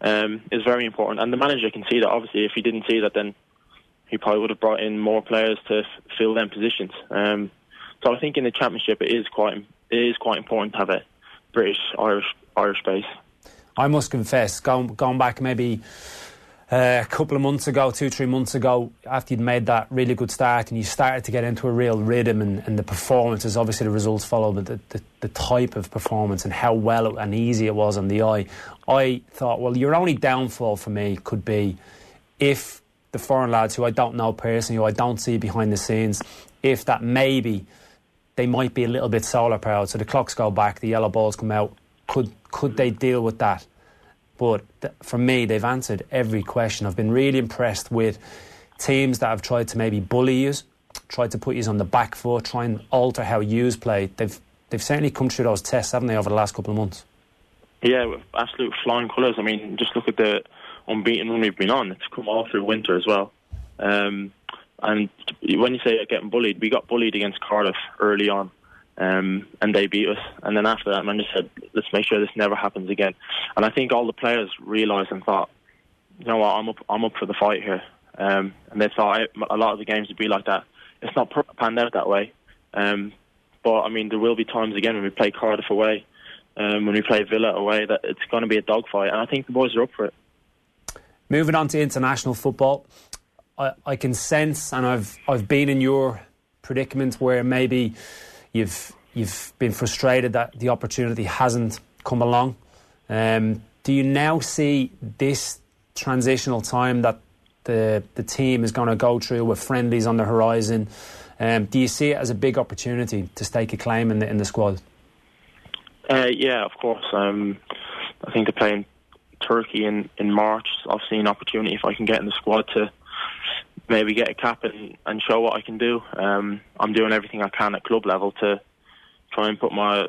um, is very important. And the manager can see that. Obviously, if he didn't see that, then he probably would have brought in more players to f- fill them positions. Um, so I think in the Championship, it is quite it is quite important to have a British Irish Irish base. I must confess, going going back maybe uh, a couple of months ago, two three months ago, after you'd made that really good start and you started to get into a real rhythm, and, and the performances, obviously the results follow, but the, the, the type of performance and how well it, and easy it was on the eye, I thought, well, your only downfall for me could be if the foreign lads who I don't know personally, who I don't see behind the scenes, if that maybe they might be a little bit solar proud, so the clocks go back, the yellow balls come out, could could they deal with that? But th- for me, they've answered every question. I've been really impressed with teams that have tried to maybe bully you, tried to put you on the back foot, try and alter how you play. They've they've certainly come through those tests, haven't they, over the last couple of months? Yeah, with absolute flying colours. I mean, just look at the unbeaten run we've been on. It's come all through winter as well. Um, and when you say getting bullied, we got bullied against Cardiff early on, um, and they beat us. And then after that, manager said, let's make sure this never happens again. And I think all the players realised and thought, you know what, I'm up, I'm up for the fight here. Um, and they thought a lot of the games would be like that. It's not panned out that way. Um, but, I mean, there will be times again when we play Cardiff away, um, when we play Villa away, that it's going to be a dogfight. And I think the boys are up for it. Moving on to international football, I, I can sense, and I've I've been in your predicament where maybe you've you've been frustrated that the opportunity hasn't come along. Um, do you now see this transitional time that the the team is going to go through with friendlies on the horizon? Um, do you see it as a big opportunity to stake a claim in the in the squad? Uh, yeah, of course. Um, I think they're playing Turkey in, in March. I've seen an opportunity if I can get in the squad to maybe get a cap and, and show what I can do. Um, I'm doing everything I can at club level to try and put my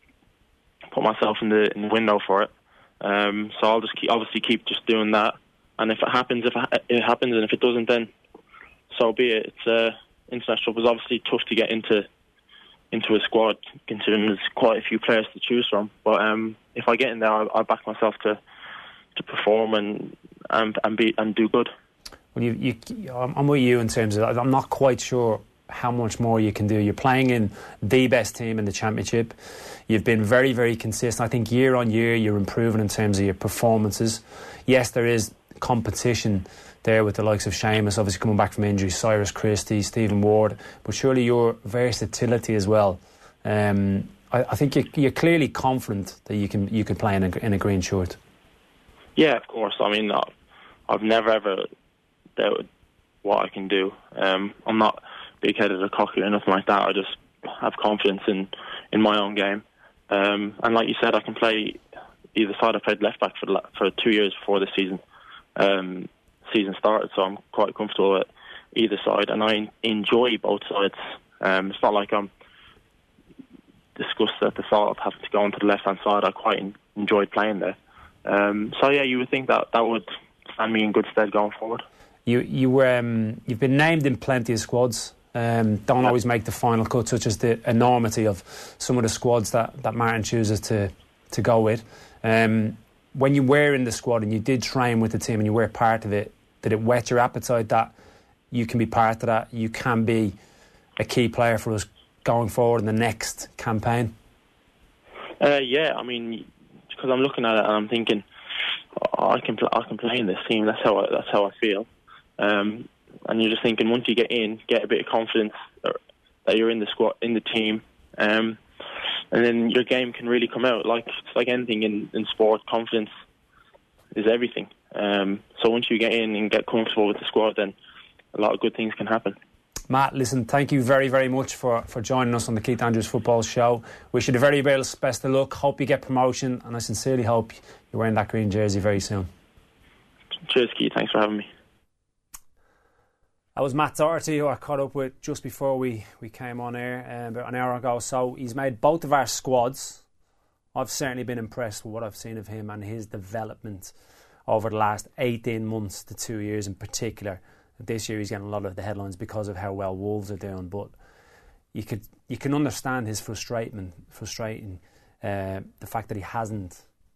put myself in the in the window for it. Um, so I'll just keep, obviously keep just doing that. And if it happens, if it, it happens, and if it doesn't, then so be it. It's uh, international was obviously tough to get into into a squad, considering there's quite a few players to choose from. But um, if I get in there, I, I back myself to. to perform and and and, be, and do good. Well, you, you, I'm with you in terms of I'm not quite sure how much more you can do. You're playing in the best team in the Championship. You've been very, very consistent. I think year on year you're improving in terms of your performances. Yes, there is competition there with the likes of Seamus, obviously coming back from injury, Cyrus Christie, Stephen Ward, but surely your versatility as well. Um, I, I think you're, you're clearly confident that you can you can play in a, in a green shirt. Yeah, of course. I mean, I've never ever doubted what I can do. Um, I'm not big-headed or cocky or nothing like that. I just have confidence in, in my own game. Um, and like you said, I can play either side. I played left-back for for two years before the season um, season started, so I'm quite comfortable at either side. And I enjoy both sides. Um, it's not like I'm disgusted at the thought of having to go onto the left-hand side. I quite enjoyed playing there. Um, so yeah, you would think that that would stand me in good stead going forward. You you um you've been named in plenty of squads. Um, don't yeah. always make the final cut, such as the enormity of some of the squads that, that Martin chooses to to go with. Um, when you were in the squad and you did train with the team and you were part of it, did it whet your appetite that you can be part of that? You can be a key player for us going forward in the next campaign. Uh, yeah, I mean. Because I'm looking at it and I'm thinking, oh, I can pl- I can play in this team. That's how I, that's how I feel. Um, and you're just thinking, once you get in, get a bit of confidence that you're in the squad, in the team, um, and then your game can really come out. Like it's like anything in, in sport, confidence is everything. Um, so once you get in and get comfortable with the squad, then a lot of good things can happen. Matt, listen, thank you very, very much for, for joining us on the Keith Andrews Football Show. Wish you the very best of luck. Hope you get promotion, and I sincerely hope you're wearing that green jersey very soon. Cheers, Keith. Thanks for having me. That was Matt Doherty, who I caught up with just before we, we came on air, uh, about an hour ago. So he's made both of our squads. I've certainly been impressed with what I've seen of him and his development over the last eighteen months to two years in particular. This year he's getting a lot of the headlines because of how well Wolves are doing, but you could you can understand his frustration, frustrating uh, the fact that he hasn't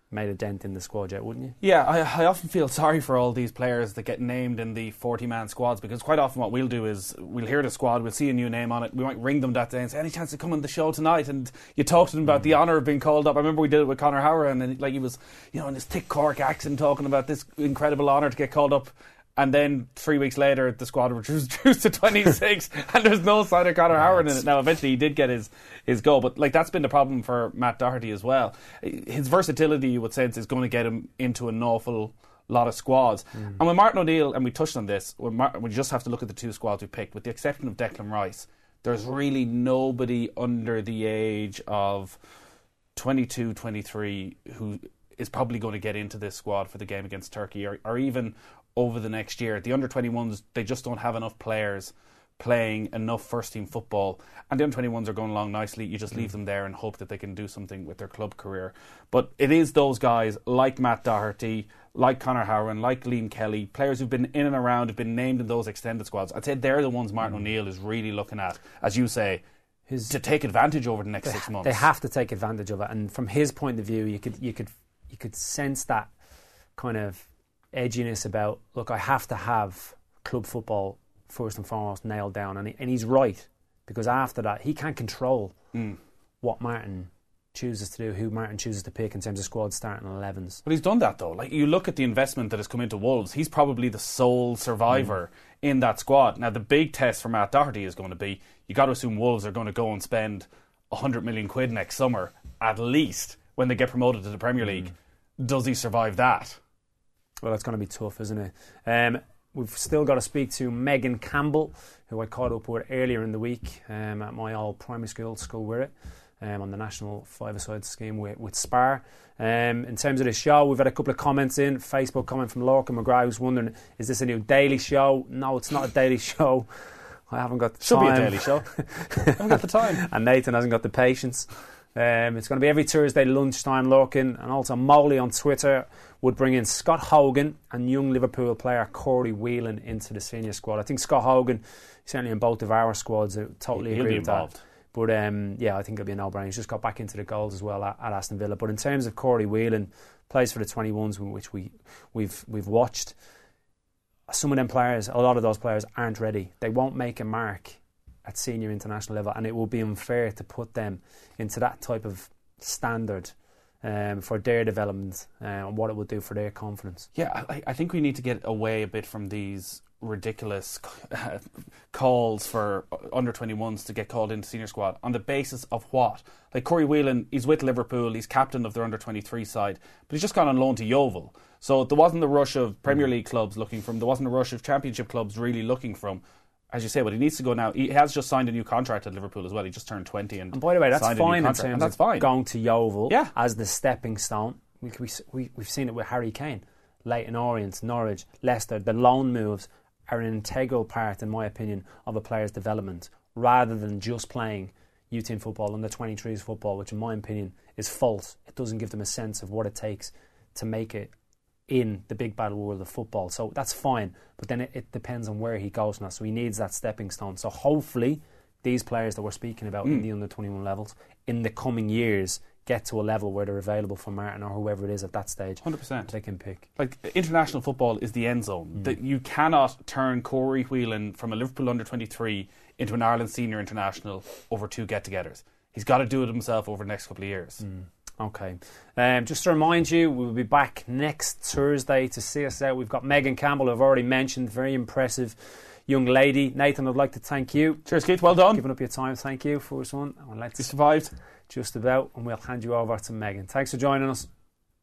made a dent in the squad yet, wouldn't you? Yeah, I, I often feel sorry for all these players that get named in the forty-man squads, because quite often what we'll do is we'll hear the squad, we'll see a new name on it, we might ring them that day and say, any chance to come on the show tonight? And you talk to them about the honour of being called up. I remember we did it with Conor Howard, and like he was, you know, in his thick Cork accent talking about this incredible honour to get called up. And then three weeks later, the squad was reduced to twenty-six, and there's no sign of Conor Howard in it. Now, eventually, he did get his, his go, but like that's been the problem for Matt Doherty as well. His versatility, you would sense, is going to get him into an awful lot of squads. Mm. And with Martin O'Neill, and we touched on this, Mar- we just have to look at the two squads we picked, with the exception of Declan Rice. There's really nobody under the age of twenty-two, twenty-three who is probably going to get into this squad for the game against Turkey, or, or even over the next year. The under twenty-ones, they just don't have enough players playing enough first team football, and the under twenty-ones are going along nicely. You just leave them there and hope that they can do something with their club career. But it is those guys like Matt Doherty, like Conor Howard, like Liam Kelly, players who've been in and around, have been named in those extended squads. I'd say they're the ones Martin mm. O'Neill is really looking at, as you say, his, to take advantage over the next they, six months. They have to take advantage of it, and from his point of view, you could you could you could sense that kind of edginess about, look, I have to have club football first and foremost nailed down, and, he, and he's right, because after that he can't control mm. what Martin chooses to do, who Martin chooses to pick in terms of squad starting elevens. But he's done that though. Like, you look at the investment that has come into Wolves, he's probably the sole survivor mm. in that squad. Now the big test for Matt Doherty is going to be, you got to assume Wolves are going to go and spend one hundred million quid next summer at least when they get promoted to the Premier League. Mm. Does he survive that? Well, it's going to be tough, isn't it? Um, we've still got to speak to Megan Campbell, who I caught up with earlier in the week um, at my old primary school, School Wirral, um, on the national five-a-side scheme with, with Spar. Um, in terms of the show, we've had a couple of comments in. Facebook comment from Lorcan McGrath, who's wondering, is this a new daily show? No, it's not a daily show. I haven't got the Should time. Should be a daily show. I haven't got the time. And Nathan hasn't got the patience. Um, it's going to be every Thursday lunchtime, Lorcan, and also Molly on Twitter would bring in Scott Hogan and young Liverpool player Corey Whelan into the senior squad. I think Scott Hogan, certainly in both of our squads, I totally He'll agree be with involved. that. But um, yeah, I think it'll be a no-brainer. He's just got back into the goals as well at, at Aston Villa. But in terms of Corey Whelan, plays for the twenty-ones, which we, we've we've watched. Some of them players, a lot of those players aren't ready. They won't make a mark at senior international level, and it will be unfair to put them into that type of standard um, for their development uh, and what it will do for their confidence. Yeah, I, I think we need to get away a bit from these ridiculous uh, calls for under twenty-ones to get called into senior squad on the basis of what? Like Corey Whelan, he's with Liverpool, he's captain of their under twenty-three side, but he's just gone on loan to Yeovil. So there wasn't a rush of Premier League clubs looking for him, there wasn't a rush of Championship clubs really looking for him. As you say, but he needs to go now. He has just signed a new contract at Liverpool as well. He just turned twenty, and, and by the way, that's fine in terms that's of fine. going to Yeovil yeah. as the stepping stone. We, we, we, we've seen it with Harry Kane, Leyton Orient, Norwich, Leicester. The loan moves are an integral part, in my opinion, of a player's development, rather than just playing U ten football, under twenty-threes football, which in my opinion is false. It doesn't give them a sense of what it takes to make it in the big battle world of football. So that's fine, but then it, it depends on where he goes now. So he needs that stepping stone. So hopefully these players that we're speaking about mm. in the under twenty-one levels in the coming years get to a level where they're available for Martin or whoever it is at that stage. one hundred percent. They can pick. Like, international football is the end zone. Mm. That you cannot turn Corey Whelan from a Liverpool under twenty-three into an Ireland senior international over two get-togethers. He's got to do it himself over the next couple of years. Mm. Okay. Um, just to remind you, we'll be back next Thursday to see us out. We've got Megan Campbell, who I've already mentioned, very impressive young lady. Nathan, I'd like to thank you. Cheers, Keith. Well done. Giving up your time. Thank you for this one. And let's you survived. Just about. And we'll hand you over to Megan. Thanks for joining us.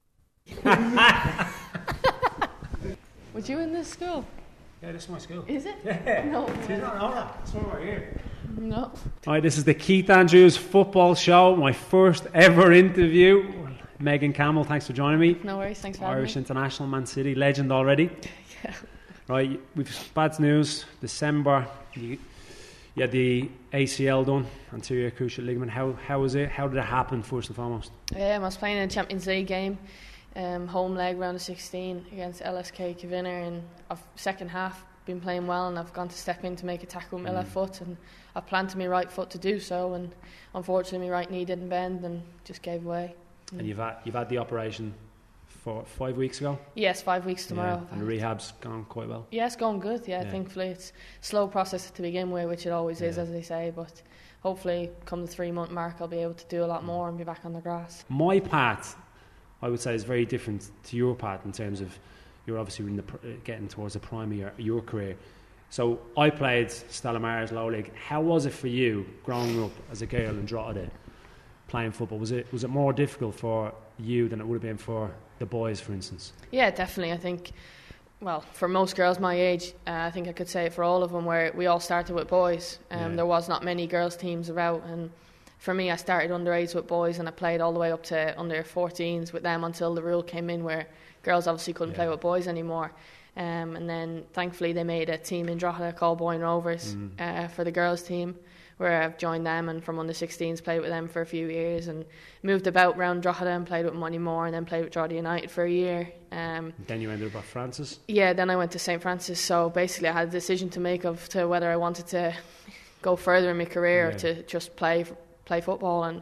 Was you in this school? Yeah, this is my school. Is it? Yeah. No. You don't know that. It's over here. No. Hi, this is the Keith Andrews Football Show, my first ever interview. Megan Campbell, thanks for joining me. No worries, thanks for having Irish me. International, Man City, legend already. Yeah. Right, we've bad news. December, you, you had the A C L done, anterior cruciate ligament. How how was it? How did it happen, first and foremost? Um, I was playing in a Champions League game, um, home leg round of sixteen against L S K Kavinner, and I've second half been playing well, and I've gone to step in to make a tackle with my mm. left foot, and I planted my right foot to do so, and unfortunately my right knee didn't bend and just gave way. And you've had you've had the operation four, five weeks ago. Yes, five weeks tomorrow. Yeah, and the rehab's gone quite well. Yeah, it's going good. Yeah, Yeah. thankfully it's a slow process to begin with, which it always is, Yeah. as they say. But hopefully, come the three month mark, I'll be able to do a lot more and be back on the grass. My path, I would say, is very different to your path in terms of you're obviously in the pr- getting towards the prime of your, your career. So I played Stella Maris Low League. How was it for you growing up as a girl in Drogheda playing football? Was it was it more difficult for you than it would have been for the boys, for instance? Yeah, definitely. I think, well, for most girls my age, uh, I think I could say it for all of them, where we all started with boys. Um, Yeah. There was not many girls teams about, and for me, I started underage with boys, and I played all the way up to under fourteens with them until the rule came in where girls obviously couldn't Yeah. play with boys anymore. Um, and then thankfully they made a team in Drogheda called Boyne Rovers Mm. uh, for the girls team, where I've joined them and from under sixteens played with them for a few years and moved about around Drogheda and played with Moneymore and then played with Drogheda United for a year. Um, Then you ended up at Francis. yeah, then I went to Saint Francis, so basically I had a decision to make of to whether I wanted to go further in my career Yeah. or to just play play football. And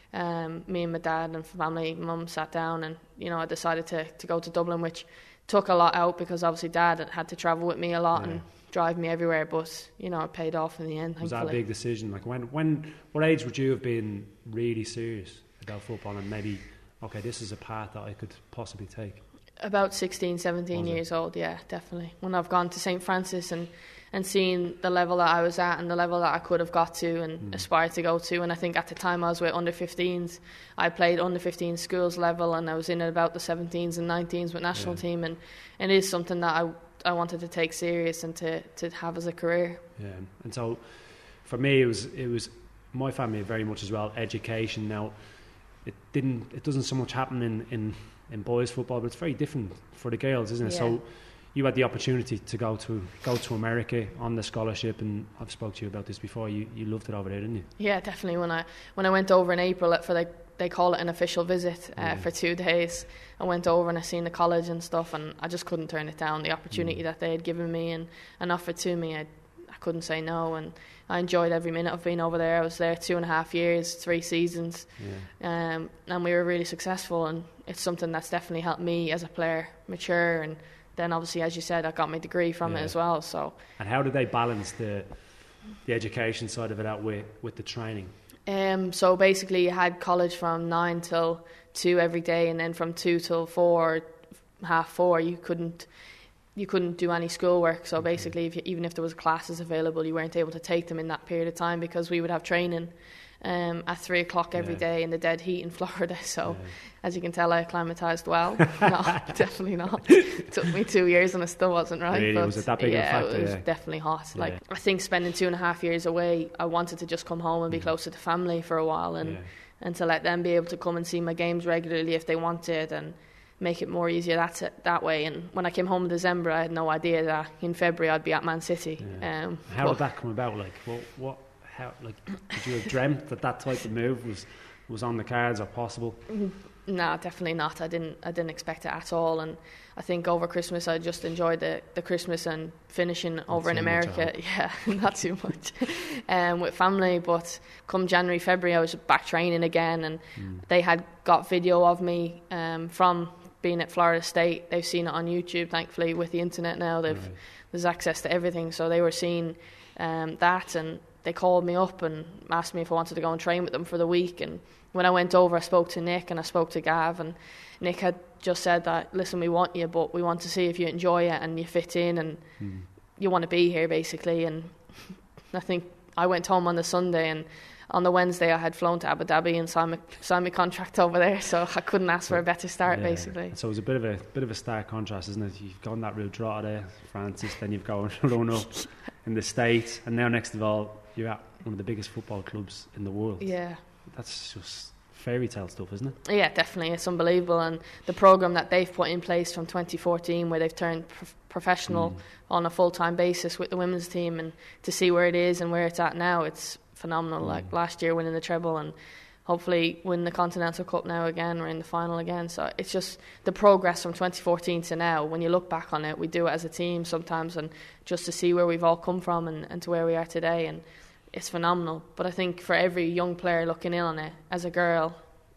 um, me and my dad and family, mum sat down and you know I decided to, to go to Dublin, which took a lot out because obviously dad had, had to travel with me a lot Yeah. and drive me everywhere, but you know it paid off in the end, Was thankfully. that a big decision? Like when, when, what age would you have been really serious about football and maybe, okay, this is a path that I could possibly take? About sixteen, seventeen Was it? years old, yeah, definitely. When I've gone to Saint Francis and, and seen the level that I was at and the level that I could have got to and Mm. aspired to go to. And I think at the time I was with under fifteens. I played under fifteen schools level and I was in at about the seventeens and nineteens with national Yeah. team. And, and it is something that I, I wanted to take serious and to, to have as a career. Yeah, and so for me, it was it was my family very much as well. Education. Now, it didn't. It doesn't so much happen in, in, in boys football, but it's very different for the girls, isn't it? Yeah. So you had the opportunity to go to go to America on the scholarship, and I've spoke to you about this before. You you loved it over there, didn't you? Yeah, definitely. When I when I went over in April for the they call it an official visit uh, Yeah. for two days. I went over and I seen the college and stuff, and I just couldn't turn it down. The opportunity Mm. that they had given me and, and offered to me, I I couldn't say no, and I enjoyed every minute of being over there. I was there two and a half years, three seasons, Yeah. um, and we were really successful. And it's something that's definitely helped me as a player mature. And then obviously, as you said, I got my degree from it Yeah. as well. So. And how did they balance the the education side of it out with with the training? Um, so basically, you had college from nine till two every day, and then from two till four, half four, you couldn't you couldn't do any schoolwork. So basically, if you, even if there was classes available, you weren't able to take them in that period of time because we would have training um, at three o'clock every Yeah. day in the dead heat in Florida. So Yeah. as you can tell, I acclimatised well. No, definitely not. It took me two years and it still wasn't right. Really? But Was it that big of a yeah, factor? it was Yeah. definitely hot. Yeah. Like I think spending two and a half years away, I wanted to just come home and be Mhm. closer to family for a while, and Yeah. and to let them be able to come and see my games regularly if they wanted, and make it more easier that that way. And when I came home in December, I had no idea that in February I'd be at Man City. Yeah. Um, How but- did that come about? Like, what, what, how, like, did you have dreamt that that type of move was, was on the cards or possible? No, definitely not. I didn't. I didn't expect it at all. And I think over Christmas, I just enjoyed the, the Christmas and finishing over in too much, I America. hope. Yeah, not too much. um, with family, but come January, February, I was back training again, and Mm. they had got video of me um, from being at Florida State. They've seen it on YouTube. Thankfully, with the internet now, they've Right. there's access to everything. So they were seeing um, that, and they called me up and asked me if I wanted to go and train with them for the week. And when I went over, I spoke to Nick and I spoke to Gav, and Nick had just said that, listen, we want you, but we want to see if you enjoy it and you fit in and Mm. you want to be here, basically. And I think I went home on the Sunday, and on the Wednesday I had flown to Abu Dhabi and signed my, signed my contract over there, so I couldn't ask for a better start, Yeah. basically. So it was a bit of a bit of a stark contrast, isn't it? You've gone that route, Drogheda, Francis, then you've gone run up in the States, and now next of all, you're at one of the biggest football clubs in the world. Yeah. That's just fairy tale stuff, isn't it? Yeah, definitely. It's unbelievable. And the programme that they've put in place from twenty fourteen, where they've turned prof- professional Mm. on a full-time basis with the women's team, and to see where it is and where it's at now, it's phenomenal. Mm. Like last year winning the treble, and hopefully win the Continental Cup now again. We're in the final again. So it's just the progress from twenty fourteen to now. When you look back on it, we do it as a team sometimes, and just to see where we've all come from and, and to where we are today. And it's phenomenal. But I think for every young player looking in on it, as a girl, it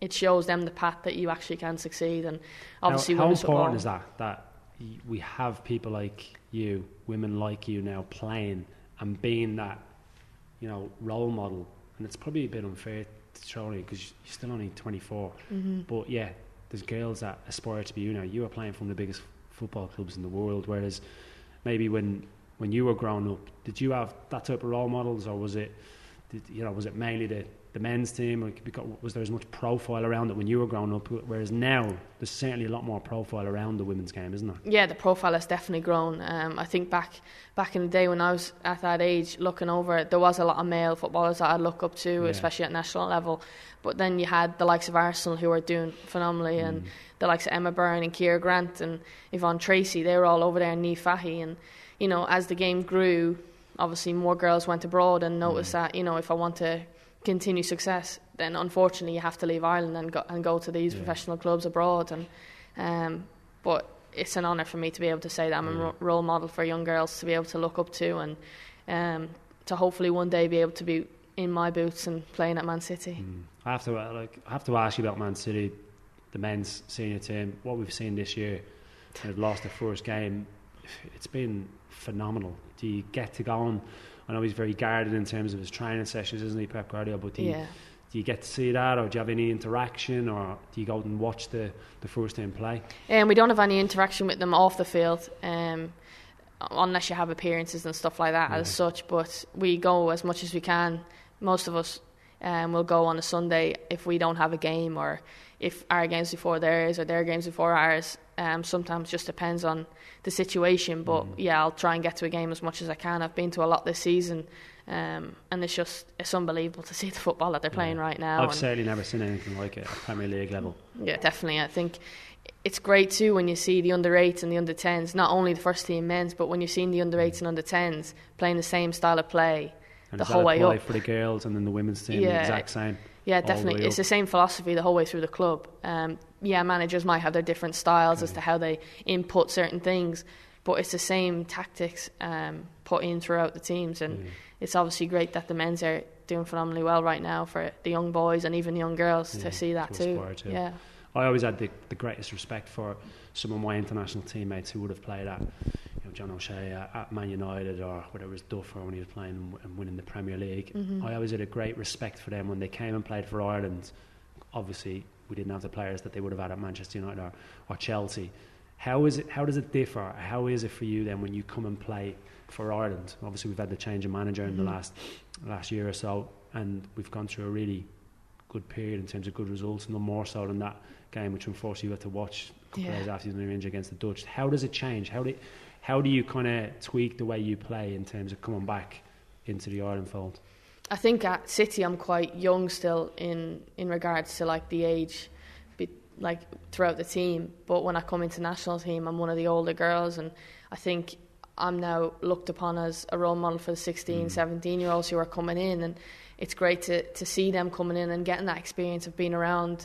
it shows them the path that you actually can succeed. And obviously, how, how women's important football, is that that y- we have people like you, women like you now playing and being that, you know, role model? And it's probably a bit unfair to throw you because you're still only twenty-four. Mm-hmm. But yeah, there's girls that aspire to be you now. You are playing from the biggest football clubs in the world, whereas maybe when when you were growing up, did you have that type of role models, or was it, did, you know, was it mainly the, the men's team? Or was there as much profile around it when you were growing up? Whereas now, there's certainly a lot more profile around the women's game, isn't there? Yeah, the profile has definitely grown. Um, I think back back in the day when I was at that age, looking over it, there was a lot of male footballers that I'd look up to, yeah. especially at national level. But then you had the likes of Arsenal who were doing phenomenally, mm. and the likes of Emma Byrne and Ciara Grant and Yvonne Tracy, they were all over there, and Niamh Fahey. And, you know, as the game grew, obviously more girls went abroad and noticed mm. that, you know, if I want to continue success, then unfortunately you have to leave Ireland and go, and go to these yeah. professional clubs abroad. And um, but it's an honour for me to be able to say that I'm yeah. a role model for young girls to be able to look up to, and um, to hopefully one day be able to be in my boots and playing at Man City. Mm. I have to uh, like I have to ask you about Man City, the men's senior team. What we've seen this year, they've lost their first game. It's been phenomenal. Do you get to go on? I know he's very guarded in terms of his training sessions, isn't he, Pep Guardiola? But do you, yeah. do you get to see that, or do you have any interaction, or do you go out and watch the, the first team play? Um, we don't have any interaction with them off the field, um, unless you have appearances and stuff like that yeah. as such. But we go as much as we can. Most of us um, will go on a Sunday if we don't have a game, or if our game's before theirs or their game's before ours. Um, sometimes just depends on the situation, but mm. yeah, I'll try and get to a game as much as I can. I've been to a lot this season, um, and it's just it's unbelievable to see the football that they're playing yeah. right now. I've and certainly never seen anything like it at Premier League level. Yeah, definitely. I think it's great too when you see the under eights and the under tens, not only the first team men's, but when you're seeing the under eights and under tens playing the same style of play and the whole way up. For the girls and then the women's team, yeah. the exact same. Yeah, definitely. The it's the same philosophy the whole way through the club. Um, yeah, managers might have their different styles okay. as to how they input certain things, but it's the same tactics um, put in throughout the teams. And mm. it's obviously great that the men's are doing phenomenally well right now for the young boys and even young girls yeah, to see that to too. too. Yeah, I always had the, the greatest respect for some of my international teammates who would have played at, you know, John O'Shea at, at Man United, or whether it was Duff or when he was playing and, and winning the Premier League. Mm-hmm. I always had a great respect for them when they came and played for Ireland. Obviously, we didn't have the players that they would have had at Manchester United or, or Chelsea. How is it? How does it differ? How is it for you then when you come and play for Ireland? Obviously, we've had the change of manager mm-hmm. in the last last year or so, and we've gone through a really good period in terms of good results, no more so than that game, which unfortunately you had to watch a couple yeah. of days after the injury against the Dutch. How does it change? How do how do you kind of tweak the way you play in terms of coming back into the Ireland fold? I think at City I'm quite young still in, in regards to like the age, be, like throughout the team. But when I come into national team, I'm one of the older girls, and I think I'm now looked upon as a role model for the sixteen, mm. seventeen year olds who are coming in, and it's great to to see them coming in and getting that experience of being around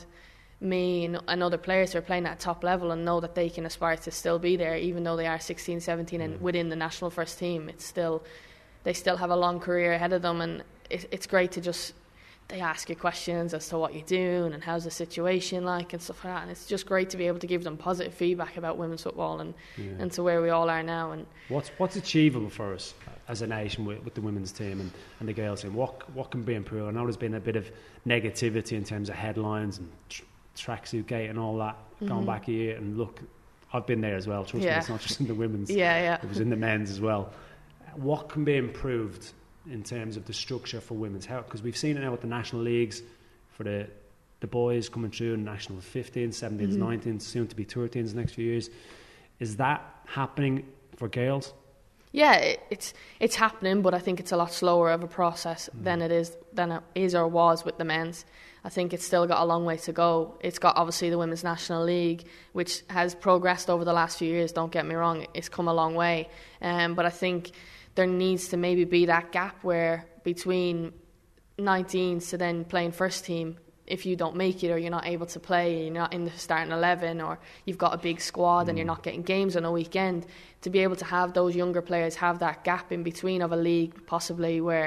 me and, and other players who are playing at top level, and know that they can aspire to still be there even though they are sixteen, seventeen and within the national first team. It's still they still have a long career ahead of them, and it, it's great to just they ask you questions as to what you're doing and how's the situation like and stuff like that, and it's just great to be able to give them positive feedback about women's football and, yeah. and to where we all are now. And what's what's achievable for us as a nation with, with the women's team and, and the girls team? What what can be improved? I know there's been a bit of negativity in terms of headlines and tr- tracksuit gate and all that mm-hmm. going back a year, and look, I've been there as well. Trust yeah. me, it's not just in the women's. yeah, yeah. It was in the men's as well. What can be improved in terms of the structure for women's health? Because we've seen it now with the national leagues for the the boys coming through in national fifteens, seventeens, mm-hmm. nineteens, soon to be thirteens the next few years. Is that happening for girls? Yeah, it, it's it's happening, but I think it's a lot slower of a process mm. than it is than it is or was with the men's. I think it's still got a long way to go. It's got obviously the Women's National League, which has progressed over the last few years. Don't get me wrong, it's come a long way. Um, but I think there needs to maybe be that gap where between nineteens to then playing first team, if you don't make it or you're not able to play, you're not in the starting eleven, or you've got a big squad mm. and you're not getting games on a weekend, to be able to have those younger players have that gap in between of a league possibly where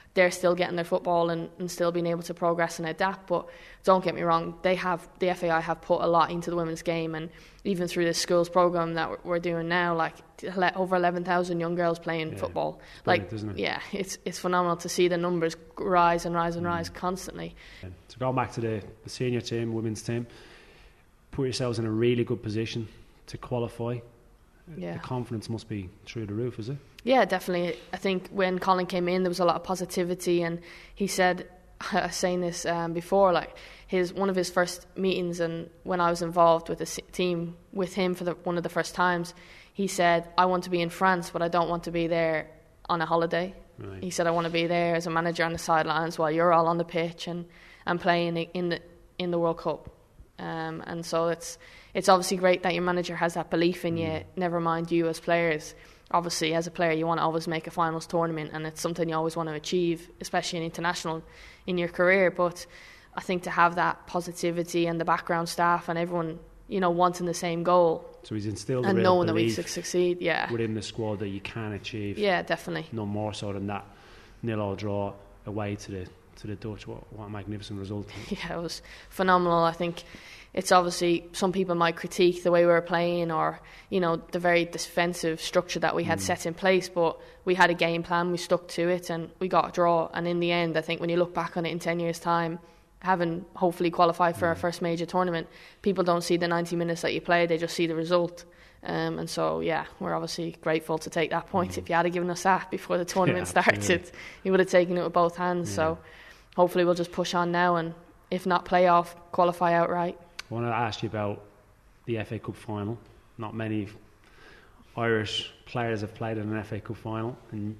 they're still getting their football and, and still being able to progress and adapt. But don't get me wrong, they have the F A I have put a lot into the women's game, and even through this schools program that we're, we're doing now, like over eleven thousand young girls playing yeah. football. Brilliant, like, isn't it? yeah, it's it's phenomenal to see the numbers rise and rise and mm. rise constantly. Yeah. So going back to the, the senior team, women's team, put yourselves in a really good position to qualify. Yeah. The confidence must be through the roof, is it? Yeah, definitely. I think when Colin came in, there was a lot of positivity, and he said, I was saying this um, before, like his one of his first meetings, and when I was involved with the team with him for the, one of the first times, he said, I want to be in France, but I don't want to be there on a holiday. Right. He said, I want to be there as a manager on the sidelines while you're all on the pitch and, and playing in the in the World Cup. Um, and so it's it's obviously great that your manager has that belief in you, never mind you as players. Obviously, as a player, you want to always make a finals tournament, and it's something you always want to achieve, especially in international in your career. But I think to have that positivity and the background staff and everyone, you know, wanting the same goal. So he's instilled and a real knowing that we belief succeed, yeah, within the squad that you can achieve. Yeah, definitely. No more so than that nil-all draw away to the to the Dutch. What, what a magnificent result! Yeah, it was phenomenal. I think it's obviously some people might critique the way we were playing, or you know, the very defensive structure that we had mm. set in place, but we had a game plan, we stuck to it, and we got a draw. And in the end, I think when you look back on it in ten years' time, having hopefully qualified for mm. our first major tournament, people don't see the ninety minutes that you play, they just see the result. Um, and so, yeah, we're obviously grateful to take that point. Mm. If you had given us that before the tournament yeah, started, absolutely. You would have taken it with both hands. Yeah. So hopefully we'll just push on now, and if not playoff, qualify outright. I want to ask you about the F A Cup final. Not many Irish players have played in an F A Cup final, and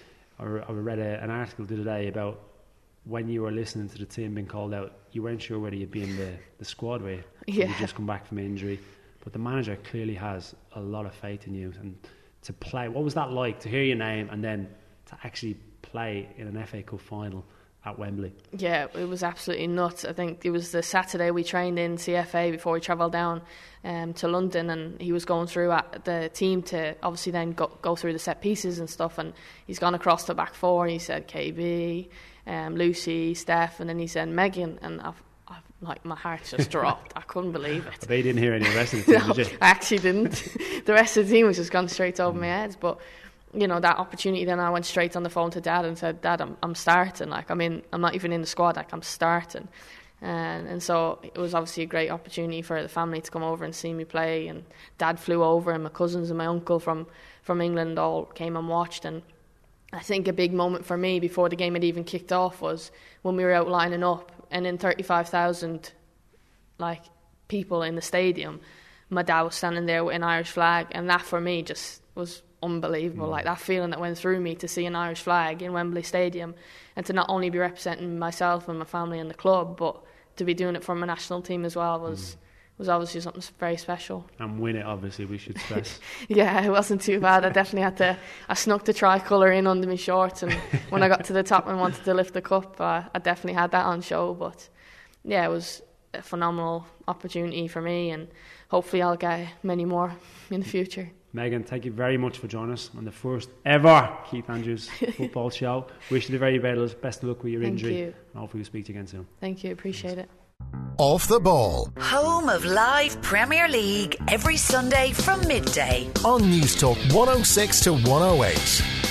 I read a, an article the other day about when you were listening to the team being called out, you weren't sure whether you'd be in the, the squad with you. Yeah. You just come back from injury, but the manager clearly has a lot of faith in you, and to play. What was that like to hear your name and then to actually play in an F A Cup final at Wembley? Yeah, it was absolutely nuts. I think it was the Saturday we trained in C F A before we travelled down um, to London, and he was going through at the team to obviously then go, go through the set pieces and stuff, and he's gone across the back four and he said K B, um, Lucy, Steph, and then he said Megan, and I've, I've like my heart just dropped. I couldn't believe it. But you didn't hear any of the rest of the team, no, did you? I actually didn't. The rest of the team was just gone straight over mm. my head, but you know, that opportunity, then I went straight on the phone to Dad and said, Dad, I'm I'm starting. Like, I'm in, I'm not even in the squad. Like, I'm starting. And and so it was obviously a great opportunity for the family to come over and see me play. And Dad flew over, and my cousins and my uncle from, from England all came and watched. And I think a big moment for me before the game had even kicked off was when we were out lining up, and in thirty-five thousand like people in the stadium, my dad was standing there with an Irish flag, and that for me just was unbelievable. Mm. Like that feeling that went through me to see an Irish flag in Wembley Stadium, and to not only be representing myself and my family and the club, but to be doing it for my national team as well was mm. was obviously something very special. And win it, obviously, we should stress. Yeah, it wasn't too bad. I definitely had to, I snuck the tricolour in under my shorts, and when I got to the top and wanted to lift the cup, uh, I definitely had that on show. But yeah, it was a phenomenal opportunity for me, and hopefully I'll get many more in the future. Megan, thank you very much for joining us on the first ever Keith Andrews football show. Wish you the very best. Best of luck with your thank injury. You. And hopefully we'll speak to you again soon. Thank you, appreciate Thanks. it. Off the Ball. Home of live Premier League every Sunday from midday. On News Talk one oh six to one oh eight.